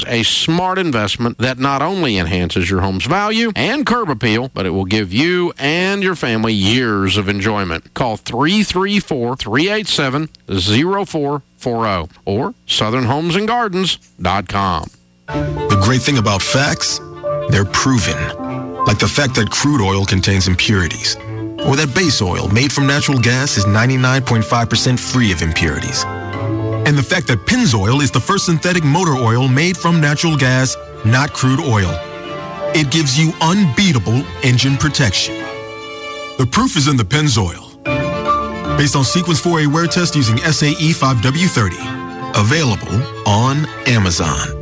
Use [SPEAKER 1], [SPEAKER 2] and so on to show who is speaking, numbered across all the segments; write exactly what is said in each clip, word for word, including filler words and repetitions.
[SPEAKER 1] A smart investment that not only enhances your home's value and curb appeal, but it will give you and your family years of enjoyment. Call three three four, three eight seven, zero four four zero or southern homes and gardens dot com.
[SPEAKER 2] The great thing about facts, they're proven. Like the fact that crude oil contains impurities, or that base oil made from natural gas is ninety-nine point five percent free of impurities. And the fact that Pennzoil is the first synthetic motor oil made from natural gas, not crude oil. It gives you unbeatable engine protection. The proof is in the Pennzoil. Based on Sequence four A wear test using S A E five W thirty. Available on Amazon.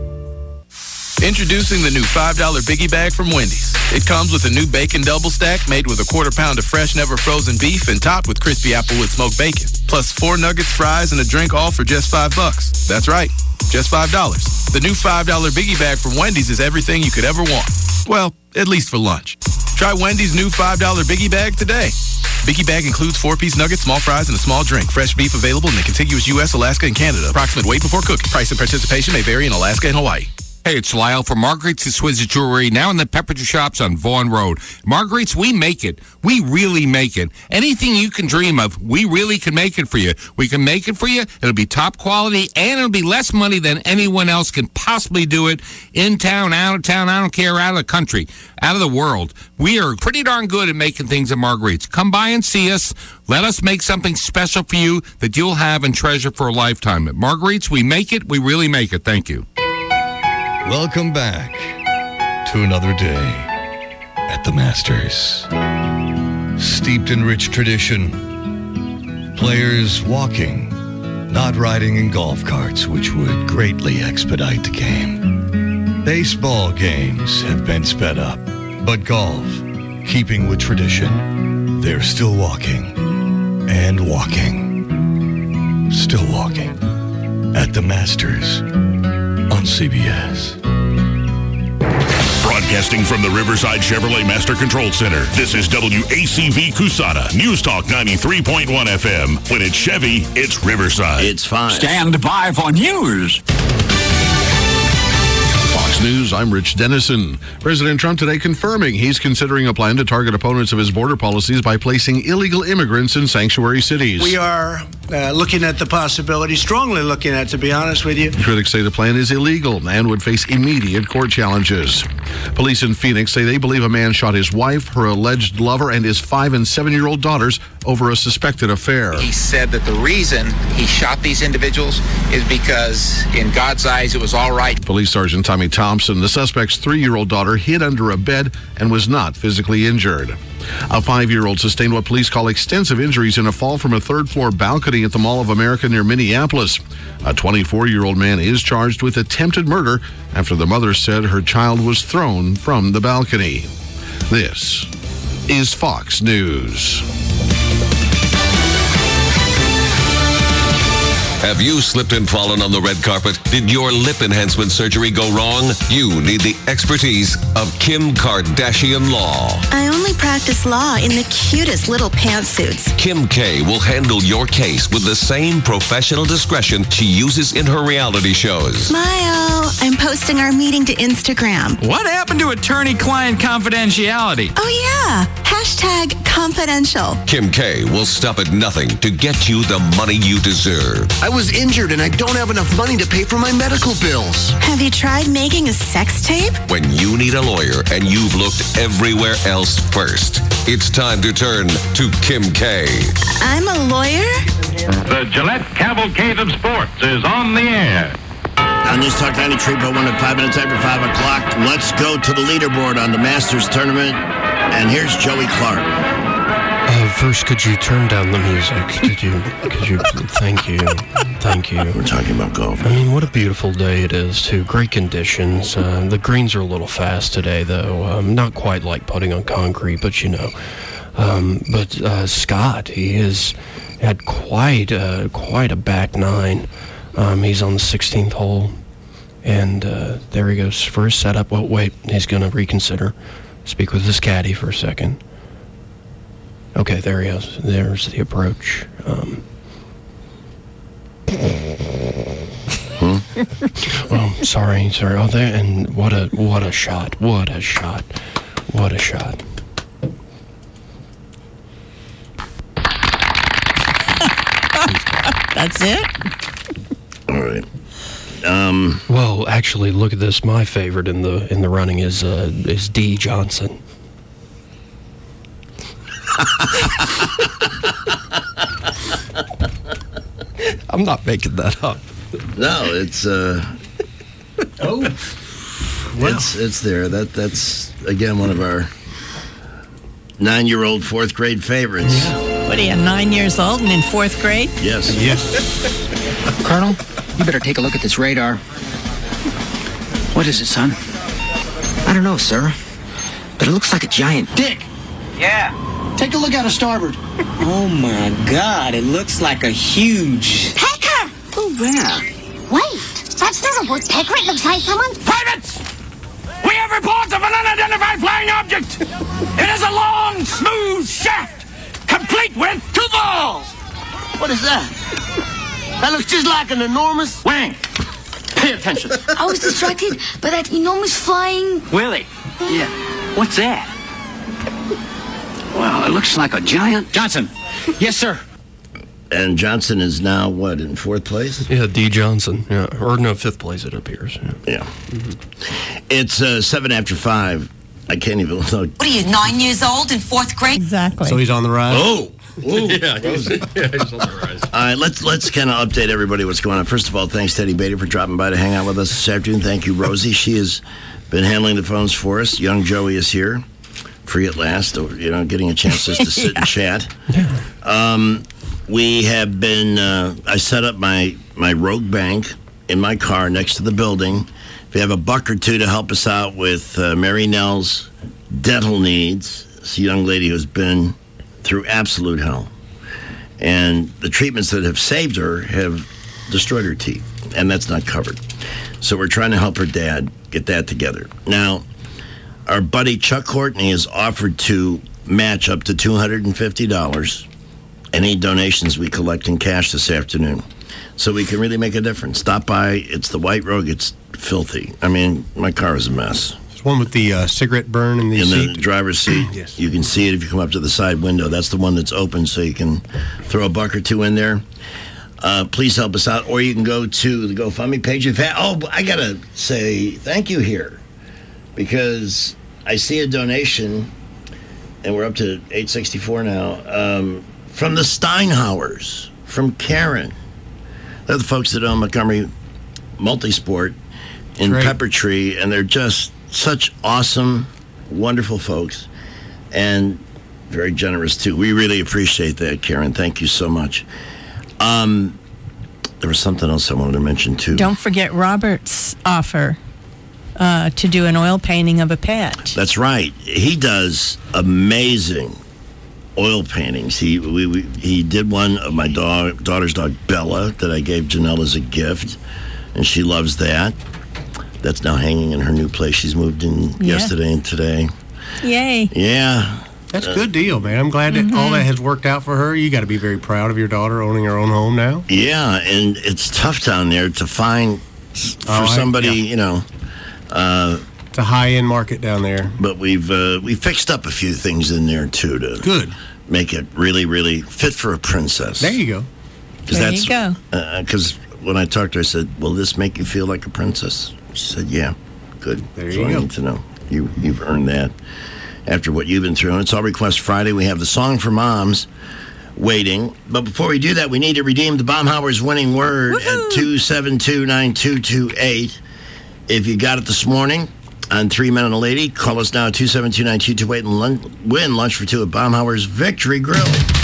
[SPEAKER 3] Introducing the new five dollar Biggie Bag from Wendy's. It comes with a new bacon double stack made with a quarter pound of fresh, never frozen beef and topped with crispy Applewood smoked bacon. Plus four nuggets, fries, and a drink, all for just five bucks. That's right, just five dollars. The new five dollar Biggie Bag from Wendy's is everything you could ever want. Well, at least for lunch. Try Wendy's new five dollar Biggie Bag today. Biggie Bag includes four-piece nuggets, small fries, and a small drink. Fresh beef available in the contiguous U S, Alaska, and Canada. Approximate weight before cooking. Price and participation may vary in Alaska and Hawaii.
[SPEAKER 4] Hey, it's Lyle from Marguerite's Exquisite Jewelry, now in the Pepperidge Shops on Vaughan Road. Marguerite's, we make it. We really make it. Anything you can dream of, we really can make it for you. We can make it for you. It'll be top quality, and it'll be less money than anyone else can possibly do it. In town, out of town, I don't care, out of the country, out of the world. We are pretty darn good at making things at Marguerite's. Come by and see us. Let us make something special for you that you'll have and treasure for a lifetime. At Marguerite's, we make it. We really make it. Thank you.
[SPEAKER 5] Welcome back to another day at the Masters. Steeped in rich tradition, players walking, not riding in golf carts, which would greatly expedite the game. Baseball games have been sped up, but golf, keeping with tradition, they're still walking and walking, still walking at the Masters on C B S.
[SPEAKER 6] Broadcasting from the Riverside Chevrolet Master Control Center, this is W A C V Cusana, News Talk ninety-three point one F M. When it's Chevy, it's Riverside.
[SPEAKER 7] It's fine.
[SPEAKER 8] Stand by for news.
[SPEAKER 1] Fox News, I'm Rich Dennison. President Trump today confirming he's considering a plan to target opponents of his border policies by placing illegal immigrants in sanctuary cities.
[SPEAKER 9] We are uh, looking at the possibility, strongly looking at, to be honest with you.
[SPEAKER 1] Critics say the plan is illegal and would face immediate court challenges. Police in Phoenix say they believe a man shot his wife, her alleged lover, and his five and seven-year-old daughters over a suspected affair.
[SPEAKER 10] He said that the reason he shot these individuals is because, in God's eyes, it was all right.
[SPEAKER 1] Police Sergeant Tommy Thompson, the suspect's three-year-old daughter hid under a bed and was not physically injured. A five-year-old sustained what police call extensive injuries in a fall from a third-floor balcony at the Mall of America near Minneapolis. A twenty-four-year-old man is charged with attempted murder after the mother said her child was thrown from the balcony. This is Fox News.
[SPEAKER 11] Have you slipped and fallen on the red carpet? Did your lip enhancement surgery go wrong? You need the expertise of Kim Kardashian Law.
[SPEAKER 12] I only practice law in the cutest little pantsuits.
[SPEAKER 11] Kim K will handle your case with the same professional discretion she uses in her reality shows.
[SPEAKER 12] Smile. I'm posting our meeting to Instagram.
[SPEAKER 8] What happened to attorney-client confidentiality?
[SPEAKER 12] Oh, yeah. Hashtag confidential.
[SPEAKER 11] Kim K will stop at nothing to get you the money you deserve.
[SPEAKER 7] I was injured and I don't have enough money to pay for my medical bills.
[SPEAKER 12] Have you tried making a sex tape?
[SPEAKER 11] When you need a lawyer and you've looked everywhere else first, it's time to turn to Kim K.
[SPEAKER 12] I'm a lawyer?
[SPEAKER 13] The Gillette Cavalcade of Sports is on the air.
[SPEAKER 7] On News Talk ninety-three point one at five minutes after five o'clock, let's go to the leaderboard on the Masters Tournament. And here's Joey Clark.
[SPEAKER 14] Uh, first, could you turn down the music? Could you? Could you? Thank you. Thank you.
[SPEAKER 7] We're talking about golf.
[SPEAKER 14] I mean, what a beautiful day it is, too. Great conditions. Uh, the greens are a little fast today, though. Um, not quite like putting on concrete, but you know. Um, but uh, Scott, he has had quite, uh, quite a back nine. Um, he's on the sixteenth hole, and uh, there he goes for his setup. Oh, wait, he's going to reconsider. Speak with his caddy for a second. Okay, there he is. There's the approach. Um.
[SPEAKER 7] Hmm?
[SPEAKER 14] Oh, sorry, sorry. Oh, there, and what a what a shot! What a shot! What a shot!
[SPEAKER 15] That's it?
[SPEAKER 7] All right. Um,
[SPEAKER 14] well, actually, look at this. My favorite in the in the running is uh, is D. Johnson. I'm not making that up.
[SPEAKER 7] No, it's uh.
[SPEAKER 9] oh.
[SPEAKER 7] Well. It's it's there. That that's again one of our nine-year-old fourth grade favorites.
[SPEAKER 15] What are you, nine years old and in fourth grade?
[SPEAKER 7] Yes.
[SPEAKER 16] Yes. Colonel, you better take a look at this radar. What is it, son? I don't know, sir. But it looks like a giant dick.
[SPEAKER 17] Yeah. Take a look at it starboard.
[SPEAKER 16] Oh, my God. It looks like a huge...
[SPEAKER 18] Pecker!
[SPEAKER 16] Oh, where?
[SPEAKER 18] Wait. That's not a woodpecker. It looks like someone's...
[SPEAKER 17] Privates! We have reports of an unidentified flying object. It is a long, smooth shaft, complete with two balls. What is that? That looks just like an enormous wing. Pay attention.
[SPEAKER 18] I was distracted by that enormous flying...
[SPEAKER 16] Willie. Yeah. What's that? Well, it looks like a giant... Johnson. Yes, sir.
[SPEAKER 7] And Johnson is now, what, in fourth place?
[SPEAKER 14] Yeah, D. Johnson. Yeah, or no, fifth place it appears. Yeah.
[SPEAKER 7] yeah. Mm-hmm. It's uh, seven after five. I can't even know.
[SPEAKER 19] What are you, nine years old in fourth grade?
[SPEAKER 15] Exactly.
[SPEAKER 9] So he's on the rise?
[SPEAKER 7] Oh! Whoa.
[SPEAKER 14] yeah, he's, yeah, he's on the rise.
[SPEAKER 7] All right, let's, let's kind of update everybody what's going on. First of all, thanks, Teddy Bader, for dropping by to hang out with us this afternoon. Thank you, Rosie. She has been handling the phones for us. Young Joey is here, free at last, or, you know, getting a chance just to sit
[SPEAKER 15] yeah.
[SPEAKER 7] and chat.
[SPEAKER 14] Yeah.
[SPEAKER 7] Um... We have been, uh, I set up my, my Rogue Bank in my car next to the building. If you have a buck or two to help us out with uh, Mary Nell's dental needs, it's a young lady who's been through absolute hell. And the treatments that have saved her have destroyed her teeth, and that's not covered. So we're trying to help her dad get that together. Now, our buddy Chuck Courtney has offered to match up to two hundred fifty dollars any donations we collect in cash this afternoon, so we can really make a difference. Stop by. It's the White Rogue. It's filthy. I mean, my car is a mess.
[SPEAKER 9] It's one with the uh, cigarette burn in the
[SPEAKER 7] in
[SPEAKER 9] seat.
[SPEAKER 7] the driver's seat.
[SPEAKER 9] Yes.
[SPEAKER 7] You can see it if you come up to the side window. That's the one that's open, so you can throw a buck or two in there. Uh, please help us out, or you can go to the GoFundMe page. In fact, oh, I gotta say thank you here, because I see a donation, and we're up to eight sixty-four now. Um, From the Steinhauers, from Karen. They're the folks that own Montgomery Multisport in Pepper Tree, and they're just such awesome, wonderful folks, and very generous, too. We really appreciate that, Karen. Thank you so much. Um, there was something else I wanted to mention, too.
[SPEAKER 15] Don't forget Robert's offer uh, to do an oil painting of a pet.
[SPEAKER 7] That's right. He does amazing oil paintings. He we, we, he did one of my dog, daughter's dog, Bella, that I gave Janelle as a gift, and she loves that. That's now hanging in her new place. She's moved in
[SPEAKER 15] Yeah.
[SPEAKER 7] yesterday and today.
[SPEAKER 15] Yay.
[SPEAKER 7] Yeah.
[SPEAKER 9] That's a good deal, man. I'm glad
[SPEAKER 15] Mm-hmm.
[SPEAKER 9] that all that has worked out for her. You got to be very proud of your daughter owning her own home now.
[SPEAKER 7] Yeah, and it's tough down there to find for
[SPEAKER 9] Oh, I-
[SPEAKER 7] somebody,
[SPEAKER 9] yeah.
[SPEAKER 7] you know. Uh,
[SPEAKER 9] It's a high-end market down there.
[SPEAKER 7] But we've uh, we fixed up a few things in there, too, to
[SPEAKER 9] Good.
[SPEAKER 7] make it really, really fit for a princess.
[SPEAKER 9] There you go.
[SPEAKER 15] There you go.
[SPEAKER 7] Because when I talked to her, I said, will this make you feel like a princess? She said, yeah. Good.
[SPEAKER 9] There
[SPEAKER 7] That's
[SPEAKER 9] you
[SPEAKER 7] all
[SPEAKER 9] go.
[SPEAKER 7] I need to know. You, you've earned that after what you've been through. And it's All Request Friday. We have the Song for Moms waiting. But before we do that, we need to redeem the Baumhauer's winning word
[SPEAKER 15] Woohoo!
[SPEAKER 7] at two seven two, nine two two eight. If you got it this morning on Three Men and a Lady, call us now at two seven two, nine two two eight and lun- win lunch for two at Baumhauer's Victory Grill.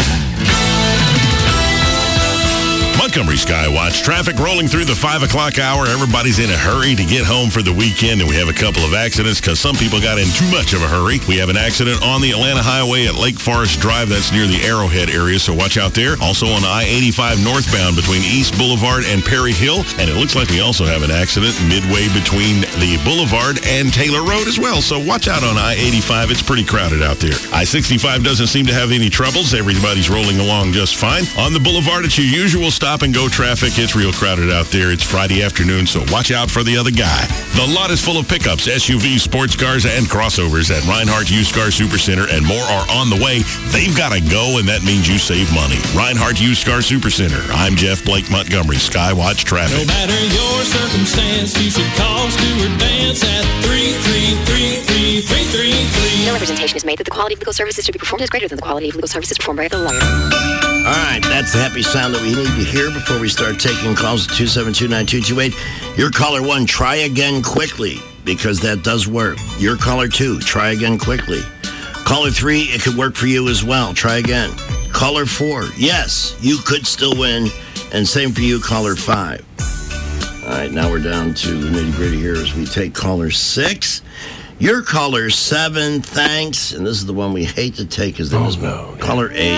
[SPEAKER 6] Montgomery Skywatch. Traffic rolling through the five o'clock hour. Everybody's in a hurry to get home for the weekend, and we have a couple of accidents because some people got in too much of a hurry. We have an accident on the Atlanta Highway at Lake Forest Drive. That's near the Arrowhead area, so watch out there. Also on I eighty-five northbound between East Boulevard and Perry Hill, and it looks like we also have an accident midway between the Boulevard and Taylor Road as well, so watch out on I eighty-five. It's pretty crowded out there. I sixty-five doesn't seem to have any troubles. Everybody's rolling along just fine. On the Boulevard, it's your usual stop stop-and-go traffic. It's real crowded out there. It's Friday afternoon, so watch out for the other guy. The lot is full of pickups, S U Vs, sports cars, and crossovers at Reinhardt Used Car Supercenter, and more are on the way. They've got to go, and that means you save money. Reinhardt Used Car Supercenter. I'm Jeff Blake Montgomery, Skywatch Traffic.
[SPEAKER 20] No matter your circumstance, you should call Stuart Vance at three three three, three three three three.
[SPEAKER 21] No representation is made that the quality of legal services to be performed is greater than the quality of legal services performed by other lawyers.
[SPEAKER 7] All right, that's the happy sound that we need to hear before we start taking calls at two seven two, nine two two eight. Your caller one, try again quickly, because that does work. Your caller two, try again quickly. Caller three, it could work for you as well. Try again. Caller four, yes, you could still win. And same for you, caller five. All right, now we're down to the nitty-gritty here as we take caller six. Your caller seven, thanks. And this is the one we hate to take. His name
[SPEAKER 14] Oh,
[SPEAKER 7] is
[SPEAKER 14] no.
[SPEAKER 7] caller eight.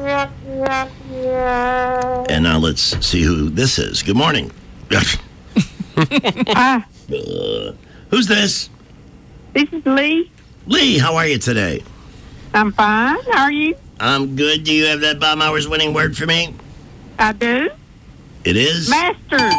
[SPEAKER 7] And now let's see who this is. Good morning. uh, who's this?
[SPEAKER 22] This is Lee.
[SPEAKER 7] Lee, how are you today?
[SPEAKER 22] I'm fine. How are you?
[SPEAKER 7] I'm good. Do you have that Bob Mowers winning word for me?
[SPEAKER 22] I do.
[SPEAKER 7] It is?
[SPEAKER 22] Masters.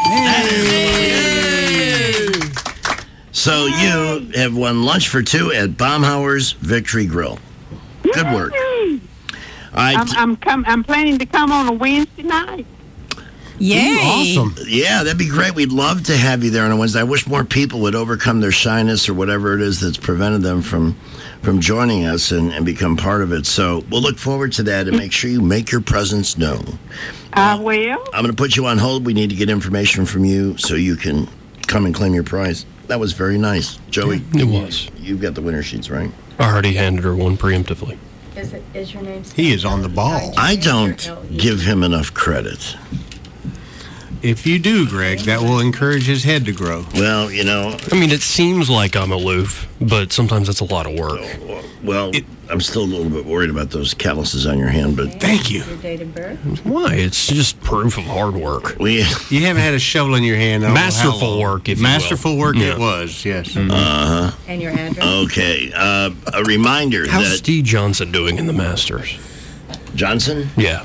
[SPEAKER 7] So you have won lunch for two at Baumhauer's Victory Grill. Good work.
[SPEAKER 22] Yay.
[SPEAKER 7] All right.
[SPEAKER 22] I'm I'm, com- I'm planning to come on a Wednesday night.
[SPEAKER 15] Yay.
[SPEAKER 7] Awesome. Yeah, that'd be great. We'd love to have you there on a Wednesday. I wish more people would overcome their shyness or whatever it is that's prevented them from from joining us and, and become part of it. So we'll look forward to that and make sure you make your presence known.
[SPEAKER 22] I will.
[SPEAKER 7] I'm going to put you on hold. We need to get information from you so you can come and claim your prize. That was very nice. Joey,
[SPEAKER 14] It was.
[SPEAKER 7] you've got the winner sheets, right?
[SPEAKER 14] I already handed her one preemptively.
[SPEAKER 23] Is it? Is your name?
[SPEAKER 9] He is on the ball.
[SPEAKER 7] I don't give him enough credit.
[SPEAKER 9] If you do, Greg, that will encourage his head to grow.
[SPEAKER 7] Well, you know.
[SPEAKER 14] I mean, it seems like I'm aloof, but sometimes it's a lot of work.
[SPEAKER 7] Well, it, I'm still a little bit worried about those calluses on your hand, but
[SPEAKER 9] thank you.
[SPEAKER 23] Your date of birth?
[SPEAKER 14] Why? It's just proof of hard work.
[SPEAKER 7] We,
[SPEAKER 9] you haven't had a shovel in your hand. I don't know how
[SPEAKER 14] Masterful
[SPEAKER 9] long.
[SPEAKER 14] work, if
[SPEAKER 9] Masterful
[SPEAKER 14] you will.
[SPEAKER 9] work
[SPEAKER 14] Yeah.
[SPEAKER 9] it was, yes.
[SPEAKER 14] Mm-hmm.
[SPEAKER 7] Uh huh.
[SPEAKER 23] And your address?
[SPEAKER 7] Okay. Uh, a reminder
[SPEAKER 14] How's
[SPEAKER 7] that
[SPEAKER 14] Steve Johnson doing in the Masters?
[SPEAKER 7] Johnson.
[SPEAKER 14] Yeah.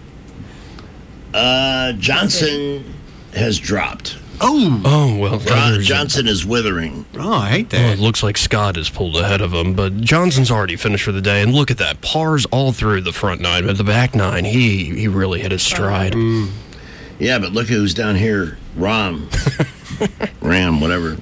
[SPEAKER 7] Uh, Johnson has dropped.
[SPEAKER 9] Oh.
[SPEAKER 14] Oh, well.
[SPEAKER 7] Jo- Johnson is withering.
[SPEAKER 9] Oh, I hate that.
[SPEAKER 14] Well, it looks like Scott is pulled ahead of him, but Johnson's already finished for the day. And look at that. Pars all through the front nine, but the back nine, he, he really hit his stride.
[SPEAKER 7] Mm. Yeah, but look who's down here. Ram. Ram, whatever.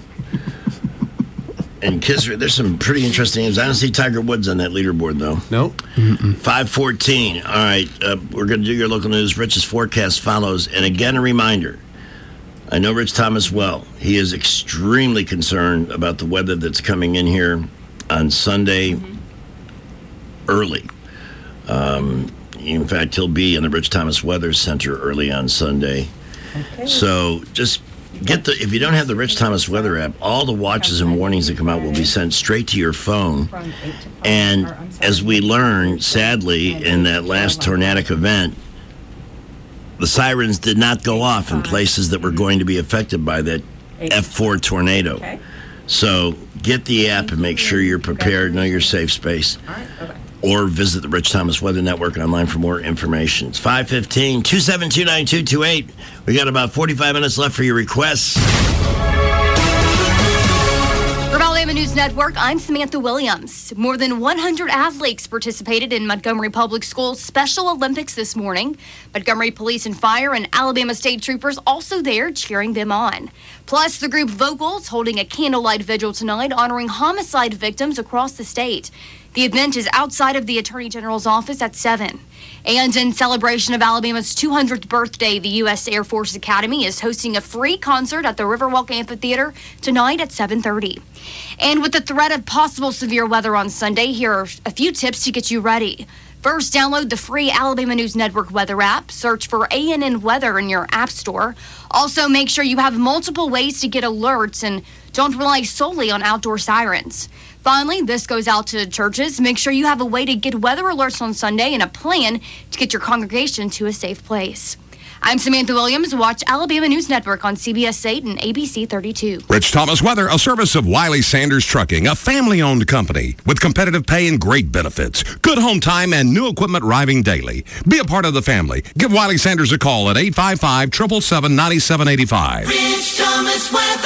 [SPEAKER 7] And Kisser, there's some pretty interesting names. I don't see Tiger Woods on that leaderboard, though.
[SPEAKER 9] Nope.
[SPEAKER 7] five fourteen. All right, uh, we're going to do your local news. Rich's forecast follows. And again, a reminder. I know Rich Thomas well. He is extremely concerned about the weather that's coming in here on Sunday mm-hmm. early. Um, in fact, he'll be in the Rich Thomas Weather Center early on Sunday. Okay. So just get the, if you don't have the Rich Thomas Weather app, all the watches and warnings that come out will be sent straight to your phone. And as we learned, sadly, in that last tornadic event, the sirens did not go off in places that were going to be affected by that F four tornado. Okay. So get the app and make sure you're prepared, know your safe space. All right, bye-bye. Or visit the Rich Thomas Weather Network online for more information. It's five fifteen, two seven two, nine two two eight. We got about forty-five minutes left for your requests.
[SPEAKER 24] From Alabama News Network, I'm Samantha Williams. More than one hundred athletes participated in Montgomery Public Schools Special Olympics this morning. Montgomery Police and Fire and Alabama State Troopers also there cheering them on. Plus, the group Vocals holding a candlelight vigil tonight honoring homicide victims across the state. The event is outside of the Attorney General's office at seven. And in celebration of Alabama's two hundredth birthday, the U S Air Force Academy is hosting a free concert at the Riverwalk Amphitheater tonight at seven thirty. And with the threat of possible severe weather on Sunday, here are a few tips to get you ready. First, download the free Alabama News Network weather app. Search for A N N Weather in your app store. Also, make sure you have multiple ways to get alerts and don't rely solely on outdoor sirens. Finally, this goes out to churches. Make sure you have a way to get weather alerts on Sunday and a plan to get your congregation to a safe place. I'm Samantha Williams. Watch Alabama News Network on C B S eight and A B C thirty-two.
[SPEAKER 2] Rich Thomas Weather, a service of Wiley Sanders Trucking, a family-owned company with competitive pay and great benefits. Good home time and new equipment arriving daily. Be a part of the family. Give Wiley Sanders a call at eight five five, seven seven seven, nine seven eight five.
[SPEAKER 20] Rich Thomas Weather.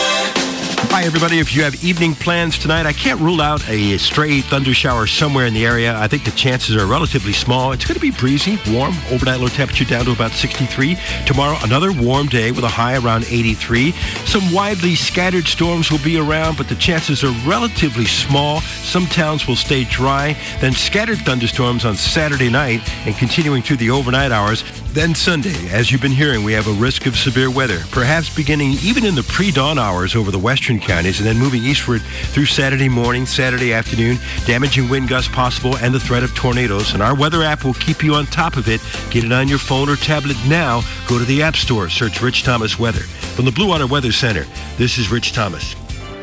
[SPEAKER 3] Hi, everybody. If you have evening plans tonight, I can't rule out a stray thunder shower somewhere in the area. I think the chances are relatively small. It's going to be breezy, warm, overnight low temperature down to about sixty-three. Tomorrow, another warm day with a high around eighty-three. Some widely scattered storms will be around, but the chances are relatively small. Some towns will stay dry. Then scattered thunderstorms on Saturday night and continuing through the overnight hours. Then Sunday, as you've been hearing, we have a risk of severe weather, perhaps beginning even in the pre-dawn hours over the western counties and then moving eastward through Saturday morning, Saturday afternoon, damaging wind gusts possible and the threat of tornadoes. And our weather app will keep you on top of it. Get it on your phone or tablet now. Go to the App Store, search Rich Thomas Weather. From the Blue Water Weather Center, this is Rich Thomas.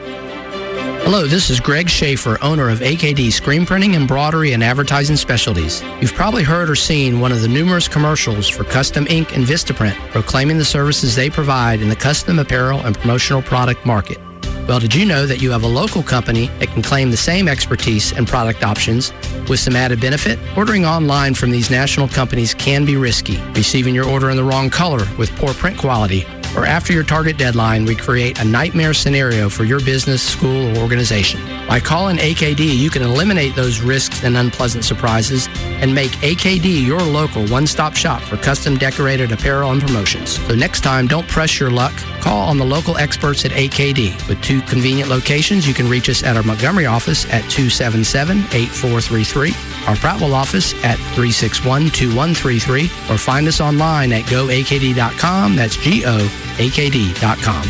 [SPEAKER 4] Hello, this is Greg Schaefer, owner of A K D Screen Printing, Embroidery, and Advertising Specialties. You've probably heard or seen one of the numerous commercials for Custom Ink and Vistaprint proclaiming the services they provide in the custom apparel and promotional product market. Well, did you know that you have a local company that can claim the same expertise and product options with some added benefit? Ordering online from these national companies can be risky. Receiving your order in the wrong color with poor print quality, or after your target deadline, we create a nightmare scenario for your business, school, or organization. By calling A K D, you can eliminate those risks and unpleasant surprises and make A K D your local one-stop shop for custom decorated apparel and promotions. So next time, don't press your luck. Call on the local experts at A K D. With two convenient locations, you can reach us at our Montgomery office at two seven seven, eight four three three, our Prattville office at three six one, two one three three, or find us online at go a k d dot com. That's G O A K D dot com.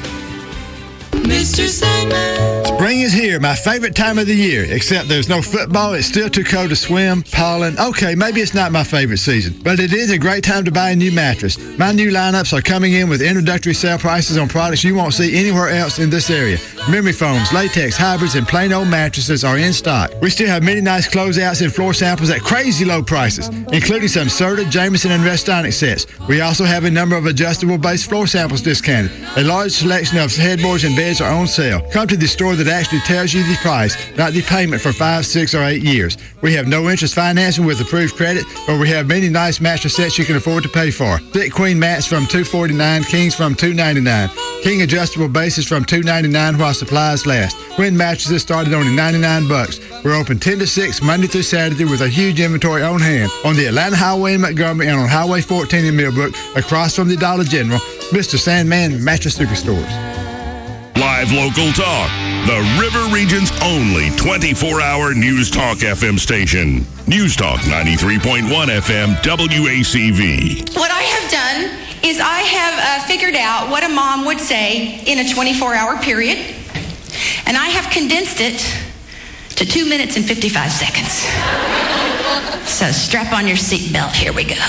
[SPEAKER 20] Mister Sandman.
[SPEAKER 5] Spring is here, my favorite time of the year, except there's no football, it's still too cold to swim, pollen. Okay, maybe it's not my favorite season, but it is a great time to buy a new mattress. My new lineups are coming in with introductory sale prices on products you won't see anywhere else in this area. Memory foams, latex, hybrids, and plain old mattresses are in stock. We still have many nice closeouts and floor samples at crazy low prices, including some Serta, Jameson, and Restonic sets. We also have a number of adjustable base floor samples discounted. A large selection of headboards and beds are on sale. Come to the store that actually tells you the price, not the payment for five, six, or eight years. We have no interest financing with approved credit, but we have many nice mattress sets you can afford to pay for. Thick queen mats from two forty-nine, kings from two ninety-nine, king adjustable bases from two ninety-nine while supplies last. Queen mattresses started only ninety-nine bucks. We're open ten to six Monday through Saturday with a huge inventory on hand on the Atlanta Highway in Montgomery and on Highway fourteen in Millbrook, across from the Dollar General. Mister Sandman Mattress Superstores.
[SPEAKER 6] Live local talk. The River Region's only twenty-four hour News Talk F M station. News Talk ninety-three point one F M W A C V.
[SPEAKER 19] What I have done is I have uh, figured out what a mom would say in a twenty-four hour period, and I have condensed it to two minutes and fifty-five seconds. So strap on your seatbelt. Here we go.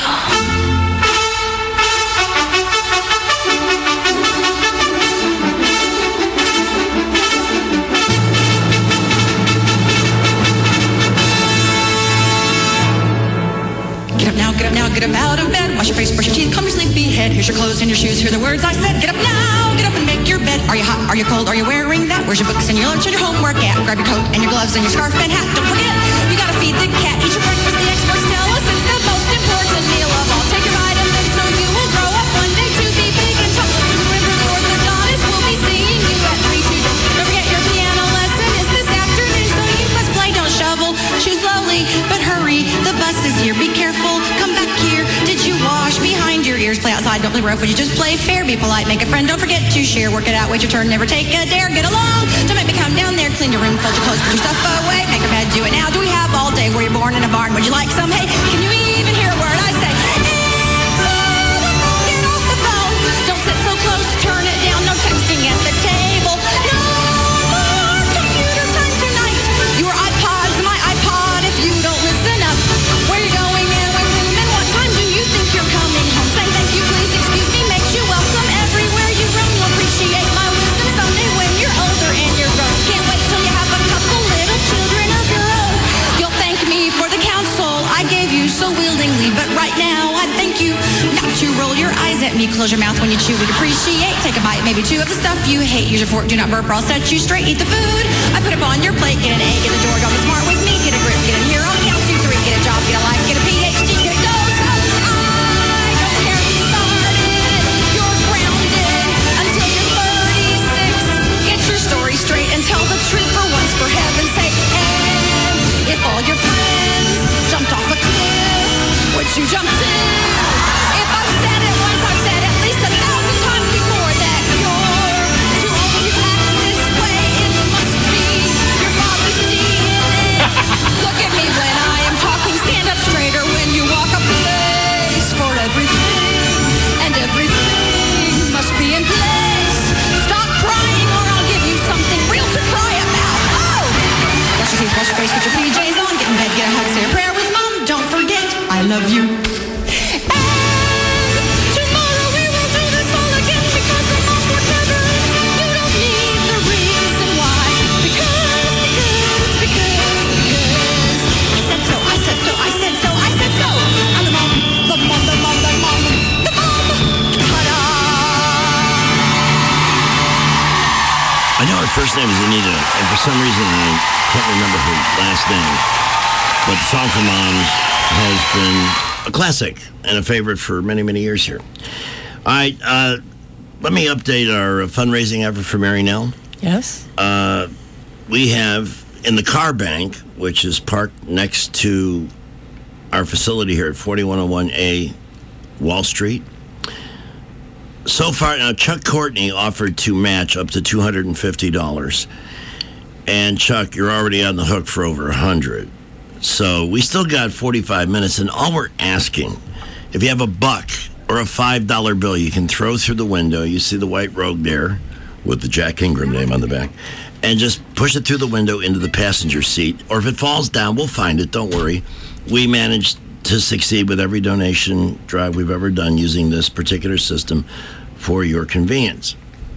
[SPEAKER 19] Get up now, get up now, get up out of bed. Wash your face, brush your teeth, comb your sleepy head. Here's your clothes and your shoes. Hear the words I said. Get up now, get up and make your bed. Are you hot? Are you cold? Are you wearing that? Where's your books and your lunch and your homework at? Grab your coat and your gloves and your scarf and hat. Don't forget, you gotta feed the cat. Eat your breakfast, the experts tell us it's the most important meal of all. Take your vitamins so you will grow up one day to be big and tall. Remember the orthodontist will be seeing you at three today. Don't forget your piano lesson is this afternoon, so you must play. Don't shovel, choose slowly, but hurry. The bus is here, be careful. Come back here. Did you wash behind your ears? Play outside, don't play rough. Would you just play fair? Be polite, make a friend. Don't forget to share. Work it out, wait your turn. Never take a dare. Get along. Don't make me come down there. Clean your room, fold your clothes, put your stuff away. Make a bed, do it now. Do we have all day? Were you born in a barn? Would you like some hay? Can you even hear a word I say? Answer the phone, get off the phone. Don't sit so close, turn it down. No texting at the table. No more computer time tonight. Your iPod's my iPod if you don't listen up. Where you going and with whom and what time do you think you're coming home? Say thank you, please, excuse me, makes you welcome everywhere you roam. You'll appreciate my wisdom someday when you're older and you're grown. Can't wait till you have a couple little children you close your mouth when you chew. We'd appreciate. Take a bite, maybe two of the stuff you hate. Use your fork, do not burp, or I'll set you straight. Eat the food I put up on your plate. Get an A, get a door, go be smart with me. Get a grip, get a year on count two, three. Get a job, get a life, get a P H D, get a go. So I don't care who started. You're grounded until you're thirty-six. Get your story straight and tell the truth for once, for heaven's sake. And if all your friends jumped off a cliff, would you jump too? If I've said it once, I've said at least a thousand times before that you're too old to act this way. It must be your father's D N A. Look at me when I am talking. Stand up straighter when you walk. A place for everything, and everything must be in place. Stop crying or I'll give you something real to cry about. Oh! Brush your teeth, wash your face, get your P Js on, get in bed, get a hug, say a prayer with mom. Don't forget, I love you. And tomorrow we will do this all again because the month would never end. You don't need the reason why. Because, because, because, because. I said so, I said so, I said so, I said so. I'm the mom, the mom, the mom, the mom, the mom. Ta-da!
[SPEAKER 7] I know her first name is Anita, and for some reason I can't remember her last name. But the song for Moms has been a classic and a favorite for many, many years here. All right, uh, let me update our fundraising effort for Mary Nell.
[SPEAKER 15] Yes.
[SPEAKER 7] Uh, we have in the car bank, which is parked next to our facility here at forty-one oh one A Wall Street. So far, now Chuck Courtney offered to match up to two hundred fifty dollars. And Chuck, you're already on the hook for over one hundred dollars. So we still got forty-five minutes, and all we're asking, if you have a buck or a five dollar bill you can throw through the window, you see the white Rogue there with the Jack Ingram name on the back, and just push it through the window into the passenger seat. Or if it falls down, we'll find it, don't worry. We managed to succeed with every donation drive we've ever done using this particular system for your convenience.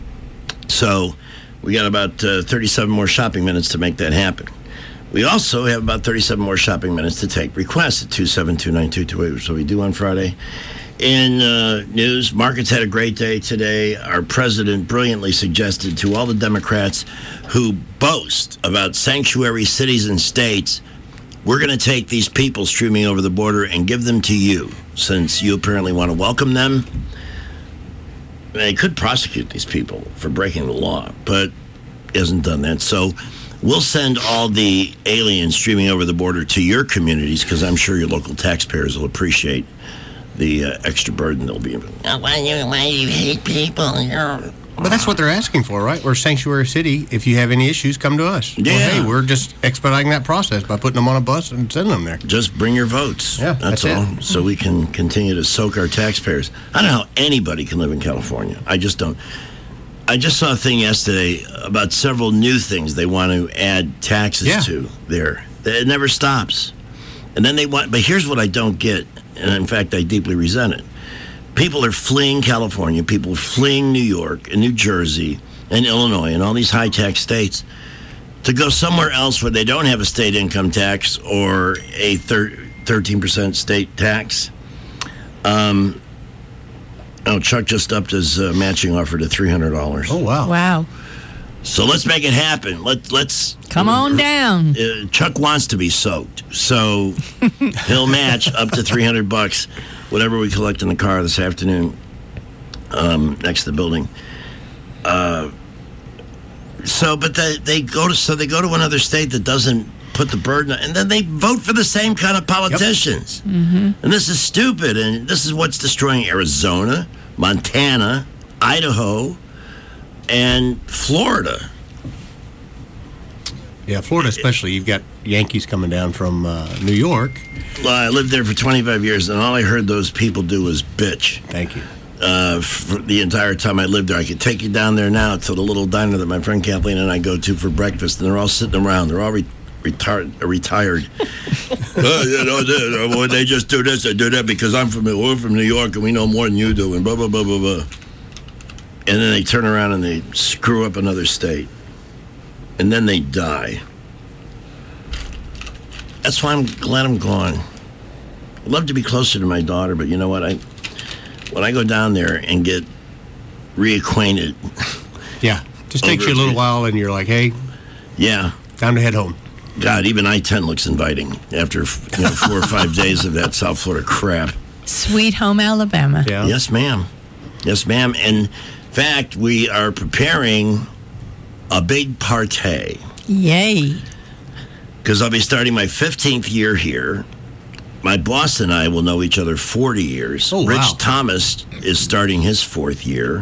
[SPEAKER 7] So we got about uh, thirty-seven more shopping minutes to make that happen. We also have about thirty-seven more shopping minutes to take requests at two seven two, nine two two eight, which is what we do on Friday. In uh, news, markets had a great day today. Our president brilliantly suggested to all the Democrats who boast about sanctuary cities and states, we're going to take these people streaming over the border and give them to you, since you apparently want to welcome them. They could prosecute these people for breaking the law, but he hasn't done that. So we'll send all the aliens streaming over the border to your communities, because I'm sure your local taxpayers will appreciate the uh, extra burden they'll be.
[SPEAKER 1] Why do you, why do you hate people? You're...
[SPEAKER 8] But that's what they're asking for, right? We're a sanctuary city. If you have any issues, come to us.
[SPEAKER 7] Yeah.
[SPEAKER 8] Well, hey, we're just expediting that process by putting them on a bus and sending them there.
[SPEAKER 7] Just bring your votes.
[SPEAKER 8] Yeah,
[SPEAKER 7] that's,
[SPEAKER 8] that's
[SPEAKER 7] all.
[SPEAKER 8] it.
[SPEAKER 7] So we can continue to soak our taxpayers. I don't know how anybody can live in California. I just don't. I just saw a thing yesterday about several new things they want to add taxes
[SPEAKER 8] Yeah.
[SPEAKER 7] to there. It never stops. And then they want, but here's what I don't get, and in fact, I deeply resent it. People are fleeing California, people are fleeing New York and New Jersey and Illinois and all these high-tax states to go somewhere else where they don't have a state income tax or a thir- thirteen percent state tax. Um, oh, Chuck just upped his uh, matching offer to three hundred dollars.
[SPEAKER 8] Oh, wow.
[SPEAKER 15] Wow.
[SPEAKER 7] So let's make it happen. Let, let's...
[SPEAKER 15] Come on down.
[SPEAKER 7] Uh, Chuck wants to be soaked, so he'll match up to three hundred bucks, whatever we collect in the car this afternoon, um, next to the building. Uh, so, but they, they go to so they go to another state that doesn't put the burden, and then they vote for the same kind of politicians.
[SPEAKER 15] Yep. Mm-hmm.
[SPEAKER 7] And this is stupid, and this is what's destroying Arizona, Montana, Idaho, and Florida.
[SPEAKER 8] Yeah, Florida especially. You've got Yankees coming down from uh, New York.
[SPEAKER 7] Well, I lived there for twenty-five years, and all I heard those people do was bitch.
[SPEAKER 8] Thank you.
[SPEAKER 7] Uh, for the entire time I lived there. I could take you down there now to the little diner that my friend Kathleen and I go to for breakfast, and they're all sitting around. They're all re- retard- retired. uh, you know, they, well, they just do this, they do that because I'm from we're from New York and we know more than you do, and blah blah blah blah blah. And then they turn around and they screw up another state, and then they die. That's why I'm glad I'm gone. I'd love to be closer to my daughter, but you know what? I when I go down there and get reacquainted.
[SPEAKER 8] Yeah, just takes you a little while, and you're like, hey,
[SPEAKER 7] yeah,
[SPEAKER 8] time to head home.
[SPEAKER 7] God, even I ten looks inviting after you know, four or five days of that South Florida crap.
[SPEAKER 15] Sweet home Alabama.
[SPEAKER 8] Yeah.
[SPEAKER 7] Yes, ma'am. Yes, ma'am. In fact, we are preparing a big party.
[SPEAKER 15] Yay.
[SPEAKER 7] Because I'll be starting my fifteenth year here. My boss and I will know each other forty years.
[SPEAKER 8] Oh,
[SPEAKER 7] Rich
[SPEAKER 8] wow.
[SPEAKER 7] Thomas is starting his fourth year.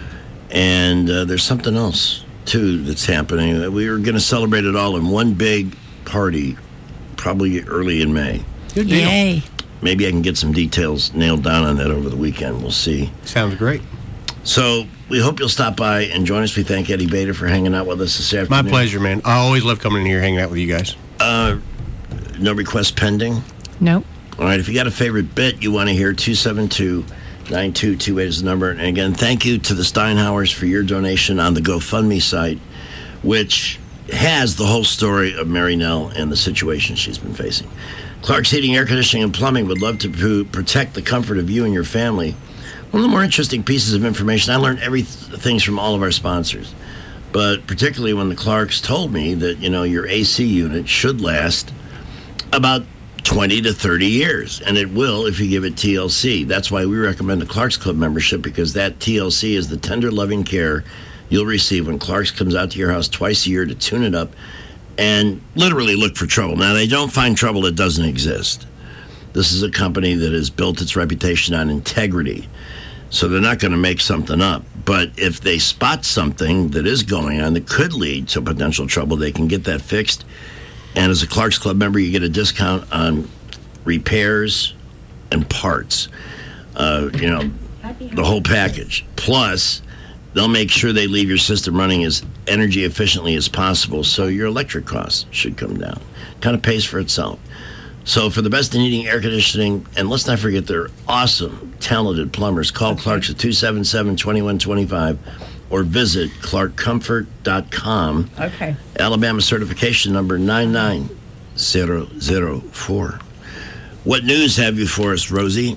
[SPEAKER 7] And uh, there's something else, too, that's happening. We were going to celebrate it all in one big party, probably early in May.
[SPEAKER 8] Good deal.
[SPEAKER 15] Yay.
[SPEAKER 7] Maybe I can get some details nailed down on that over the weekend. We'll see.
[SPEAKER 8] Sounds great.
[SPEAKER 7] So we hope you'll stop by and join us. We thank Eddie Bader for hanging out with us this afternoon.
[SPEAKER 8] My pleasure, man. I always love coming in here hanging out with you guys.
[SPEAKER 7] Uh, no request pending?
[SPEAKER 15] Nope.
[SPEAKER 7] All right, if you got a favorite bit you want to hear, two seven two, nine two two eight is the number. And again, thank you to the Steinhauers for your donation on the GoFundMe site, which has the whole story of Mary Nell and the situation she's been facing. Clark's Heating, Air Conditioning, and Plumbing would love to p- protect the comfort of you and your family. One of the more interesting pieces of information, I learned everything from all of our sponsors, but particularly when the Clarks told me that, you know, your A C unit should last about twenty to thirty years, and it will if you give it T L C. That's why we recommend a Clark's Club membership, because that T L C is the tender, loving care you'll receive when Clark's comes out to your house twice a year to tune it up and literally look for trouble. Now, they don't find trouble that doesn't exist. This is a company that has built its reputation on integrity, so they're not going to make something up. But if they spot something that is going on that could lead to potential trouble, they can get that fixed. And as a Clark's Club member, you get a discount on repairs and parts. Uh, you know, the whole package. Plus, they'll make sure they leave your system running as energy efficiently as possible, so your electric costs should come down. Kind of pays for itself. So for the best in heating, air conditioning, and let's not forget their awesome, talented plumbers, call Clark's at two seven seven, two one two five or visit clark comfort dot com.
[SPEAKER 15] Okay.
[SPEAKER 7] Alabama certification number nine nine zero zero four. What news have you for us, Rosie?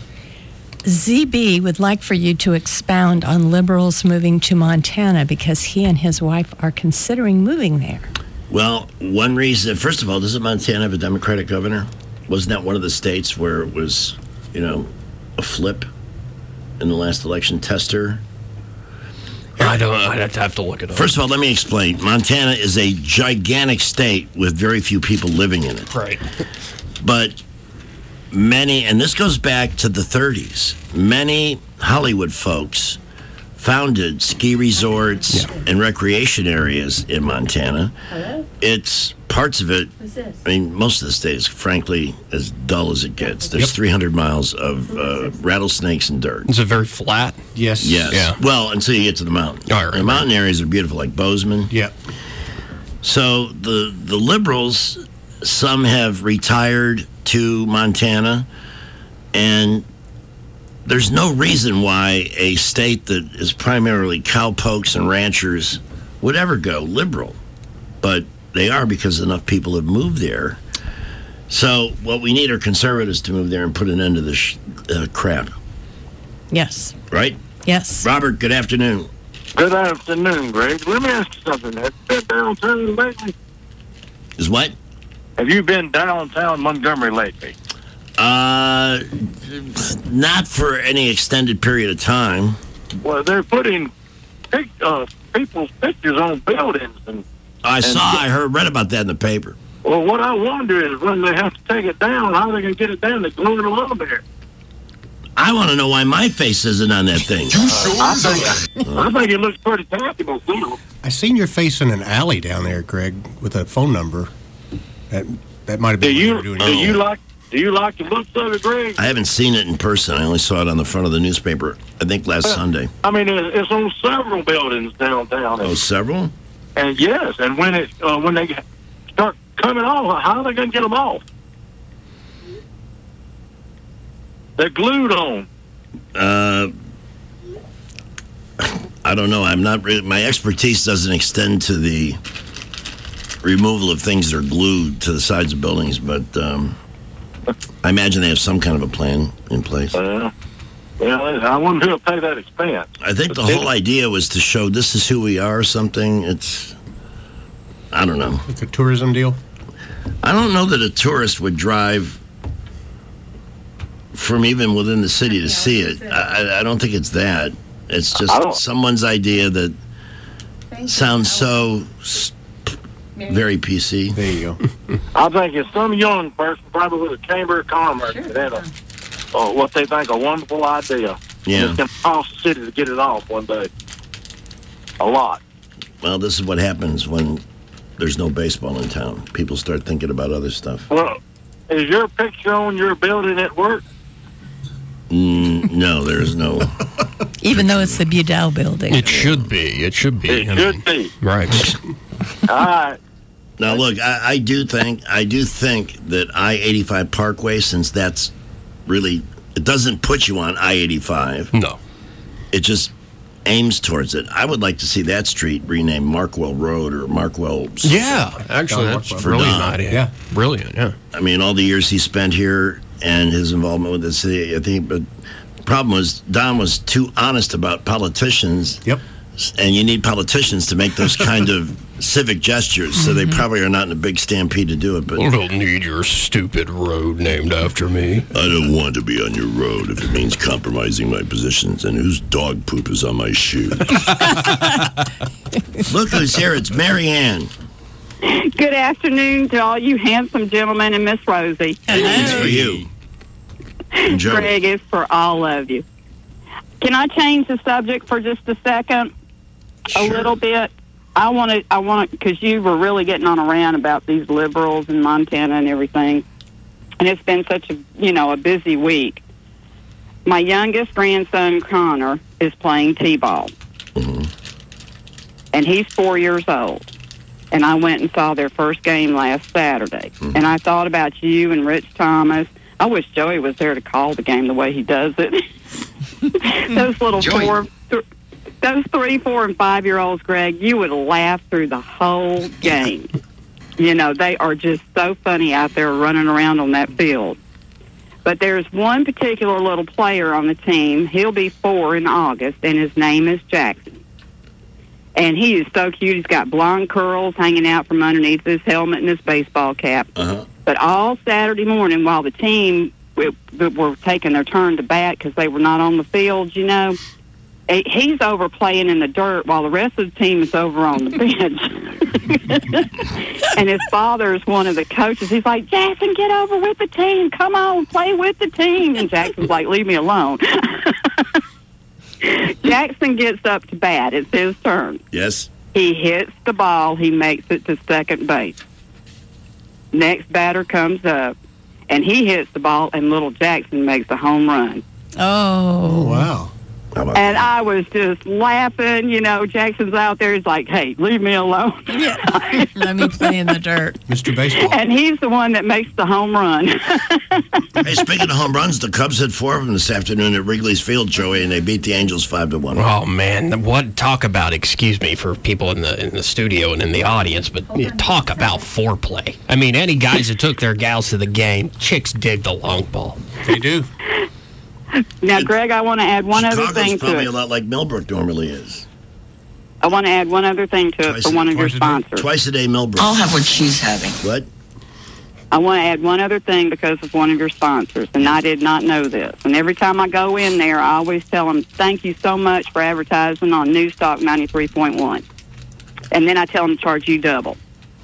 [SPEAKER 15] Z B would like for you to expound on liberals moving to Montana because he and his wife are considering moving there.
[SPEAKER 7] Well, one reason, first of all, doesn't Montana have a Democratic governor? Wasn't that one of the states where it was, you know, a flip in the last election? Tester?
[SPEAKER 14] I don't I'd have to look it up.
[SPEAKER 7] First of all, let me explain. Montana is a gigantic state with very few people living in it.
[SPEAKER 14] Right.
[SPEAKER 7] But many, and this goes back to the thirties, many Hollywood folks founded ski resorts yeah. and recreation areas in Montana.
[SPEAKER 23] Hello?
[SPEAKER 7] It's parts of it.
[SPEAKER 23] Who's this?
[SPEAKER 7] I mean, most of the state is, frankly, as dull as it gets. There's
[SPEAKER 14] Yep.
[SPEAKER 7] three hundred miles of uh, rattlesnakes and dirt.
[SPEAKER 14] Is it very flat?
[SPEAKER 8] Yes.
[SPEAKER 7] Yes.
[SPEAKER 14] Yeah.
[SPEAKER 7] Well, until you get to the mountain.
[SPEAKER 14] All right,
[SPEAKER 7] the
[SPEAKER 14] right.
[SPEAKER 7] mountain areas are beautiful, like Bozeman.
[SPEAKER 8] Yep.
[SPEAKER 7] So the the liberals, some have retired to Montana, and there's no reason why a state that is primarily cowpokes and ranchers would ever go liberal. But they are, because enough people have moved there. So what we need are conservatives to move there and put an end to this sh- uh, crap.
[SPEAKER 15] Yes.
[SPEAKER 7] Right?
[SPEAKER 15] Yes.
[SPEAKER 7] Robert, good afternoon.
[SPEAKER 10] Good afternoon, Greg. Let me ask you something. Have you been downtown lately?
[SPEAKER 7] Is what?
[SPEAKER 10] Have you been downtown Montgomery lately?
[SPEAKER 7] Uh, not for any extended period of time.
[SPEAKER 10] Well, they're putting pic- uh, people's pictures on buildings. and.
[SPEAKER 7] I
[SPEAKER 10] and,
[SPEAKER 7] saw, I heard, read about that in the paper.
[SPEAKER 10] Well, what I wonder is when they have to take it down, how are they going to get it down? They glue it along there.
[SPEAKER 7] I want to know why my face isn't on that thing.
[SPEAKER 10] I think, I think it looks pretty tacky myself.
[SPEAKER 8] I seen your face in an alley down there, Greg, with a phone number. That that might have been
[SPEAKER 10] Do
[SPEAKER 8] what
[SPEAKER 10] you
[SPEAKER 8] were doing.
[SPEAKER 10] do you like do you like the looks of it, Greg?
[SPEAKER 7] I haven't seen it in person. I only saw it on the front of the newspaper, I think, last
[SPEAKER 10] Uh,
[SPEAKER 7] Sunday.
[SPEAKER 10] I mean, it- it's on several buildings downtown.
[SPEAKER 7] Oh, several?
[SPEAKER 10] And yes, and when it uh, when they start coming off, how are they going to get them off? They're glued on.
[SPEAKER 7] Uh, I don't know. I'm not really, my expertise doesn't extend to the removal of things that are glued to the sides of buildings, but um, I imagine they have some kind of a plan in place.
[SPEAKER 10] Uh, Well, I wonder who'll pay that expense.
[SPEAKER 7] I think the whole idea was to show this is who we are or something. It's, I don't know.
[SPEAKER 8] It's a tourism deal?
[SPEAKER 7] I don't know that a tourist would drive from even within the city to see it. I, I don't think it's that. It's just someone's idea that sounds so s- very P C.
[SPEAKER 8] There you go.
[SPEAKER 10] I think it's some young person, probably with a Chamber of Commerce, that had a, uh, what they think a wonderful idea.
[SPEAKER 7] Yeah.
[SPEAKER 10] It's going to cost the city to get it off one day. A lot.
[SPEAKER 7] Well, this is what happens when there's no baseball in town. People start thinking about other stuff.
[SPEAKER 10] Well, is your picture on your building at work?
[SPEAKER 7] Mm, no, there's no.
[SPEAKER 15] Even though it's the Budell building.
[SPEAKER 14] It should be. It should be.
[SPEAKER 10] It
[SPEAKER 14] I
[SPEAKER 10] should
[SPEAKER 14] mean,
[SPEAKER 10] be.
[SPEAKER 14] Right.
[SPEAKER 10] All right.
[SPEAKER 7] Now, look, I, I do think I do think that I eighty-five Parkway, since that's really, it doesn't put you on I eighty-five.
[SPEAKER 14] No.
[SPEAKER 7] It just aims towards it. I would like to see that street renamed Markwell Road or Markwell.
[SPEAKER 14] Yeah, actually, that's a brilliant idea. Yeah, brilliant, yeah.
[SPEAKER 7] I mean, all the years he spent here and his involvement with the city, I think, but the problem was Don was too honest about politicians.
[SPEAKER 8] Yep.
[SPEAKER 7] And you need politicians to make those kind of civic gestures, so they probably are not in a big stampede to do it. But
[SPEAKER 14] I don't need your stupid road named after me.
[SPEAKER 6] I don't want to be on your road if it means compromising my positions. And whose dog poop is on my shoes?
[SPEAKER 7] Look who's here. It's Mary Ann.
[SPEAKER 22] Good afternoon to all you handsome gentlemen and Miss Rosie.
[SPEAKER 7] It's for you. Enjoy.
[SPEAKER 22] Greg, it's for all of you. Can I change the subject for just a second?
[SPEAKER 7] Sure.
[SPEAKER 22] A little bit. I want to, I want to, because you were really getting on a rant about these liberals in Montana and everything. And it's been such a, you know, a busy week. My youngest grandson, Connor, is playing T-ball.
[SPEAKER 7] Mm-hmm.
[SPEAKER 22] And he's four years old. And I went and saw their first game last Saturday.
[SPEAKER 7] Mm-hmm.
[SPEAKER 22] And I thought about you and Rich Thomas. I wish Joey was there to call the game the way he does it. Those little
[SPEAKER 16] Joey.
[SPEAKER 22] four, th- those three, four, and five-year-olds, Greg, you would laugh through the whole game. You know, they are just so funny out there running around on that field. But there's one particular little player on the team. He'll be four in August, and his name is Jackson. And he is so cute. He's got blonde curls hanging out from underneath his helmet and his baseball cap.
[SPEAKER 7] Uh-huh.
[SPEAKER 22] But all Saturday morning, while the team we, we were taking their turn to bat because they were not on the field, you know, he's over playing in the dirt while the rest of the team is over on the bench. And his father is one of the coaches. He's like, Jackson, get over with the team. Come on, play with the team. And Jackson's like, leave me alone. Jackson gets up to bat. It's his turn.
[SPEAKER 7] Yes.
[SPEAKER 22] He hits the ball. He makes it to second base. Next batter comes up, and he hits the ball, and little Jackson makes a home run.
[SPEAKER 15] Oh.
[SPEAKER 8] Wow.
[SPEAKER 22] And I was just laughing. You know, Jackson's out there. He's like, hey, leave me alone.
[SPEAKER 15] Yeah. Let me play in the dirt.
[SPEAKER 8] Mister Baseball.
[SPEAKER 22] And he's the one that makes the home run.
[SPEAKER 7] Hey, speaking of home runs, the Cubs hit four of them this afternoon at Wrigley's Field, Joey, and they beat the Angels five to one.
[SPEAKER 14] Oh man, what talk about? Excuse me for people in the in the studio and in the audience, but you talk about foreplay. I mean, any guys that took their gals to the game, chicks dig the long ball.
[SPEAKER 8] They do.
[SPEAKER 22] Now, Greg, I want to add one
[SPEAKER 7] Chicago's
[SPEAKER 22] other thing to
[SPEAKER 7] probably
[SPEAKER 22] it.
[SPEAKER 7] a lot like Millbrook normally is.
[SPEAKER 22] I want to add one other thing to
[SPEAKER 7] Twice
[SPEAKER 22] it
[SPEAKER 7] a-
[SPEAKER 22] for one of your
[SPEAKER 7] twice a day-
[SPEAKER 22] sponsors.
[SPEAKER 7] Twice a day, Millbrook.
[SPEAKER 16] I'll have what she's having.
[SPEAKER 7] What?
[SPEAKER 22] I want to add one other thing because of one of your sponsors, and I did not know this. And every time I go in there, I always tell them, thank you so much for advertising on Newstalk ninety-three point one. And then I tell them to charge you double.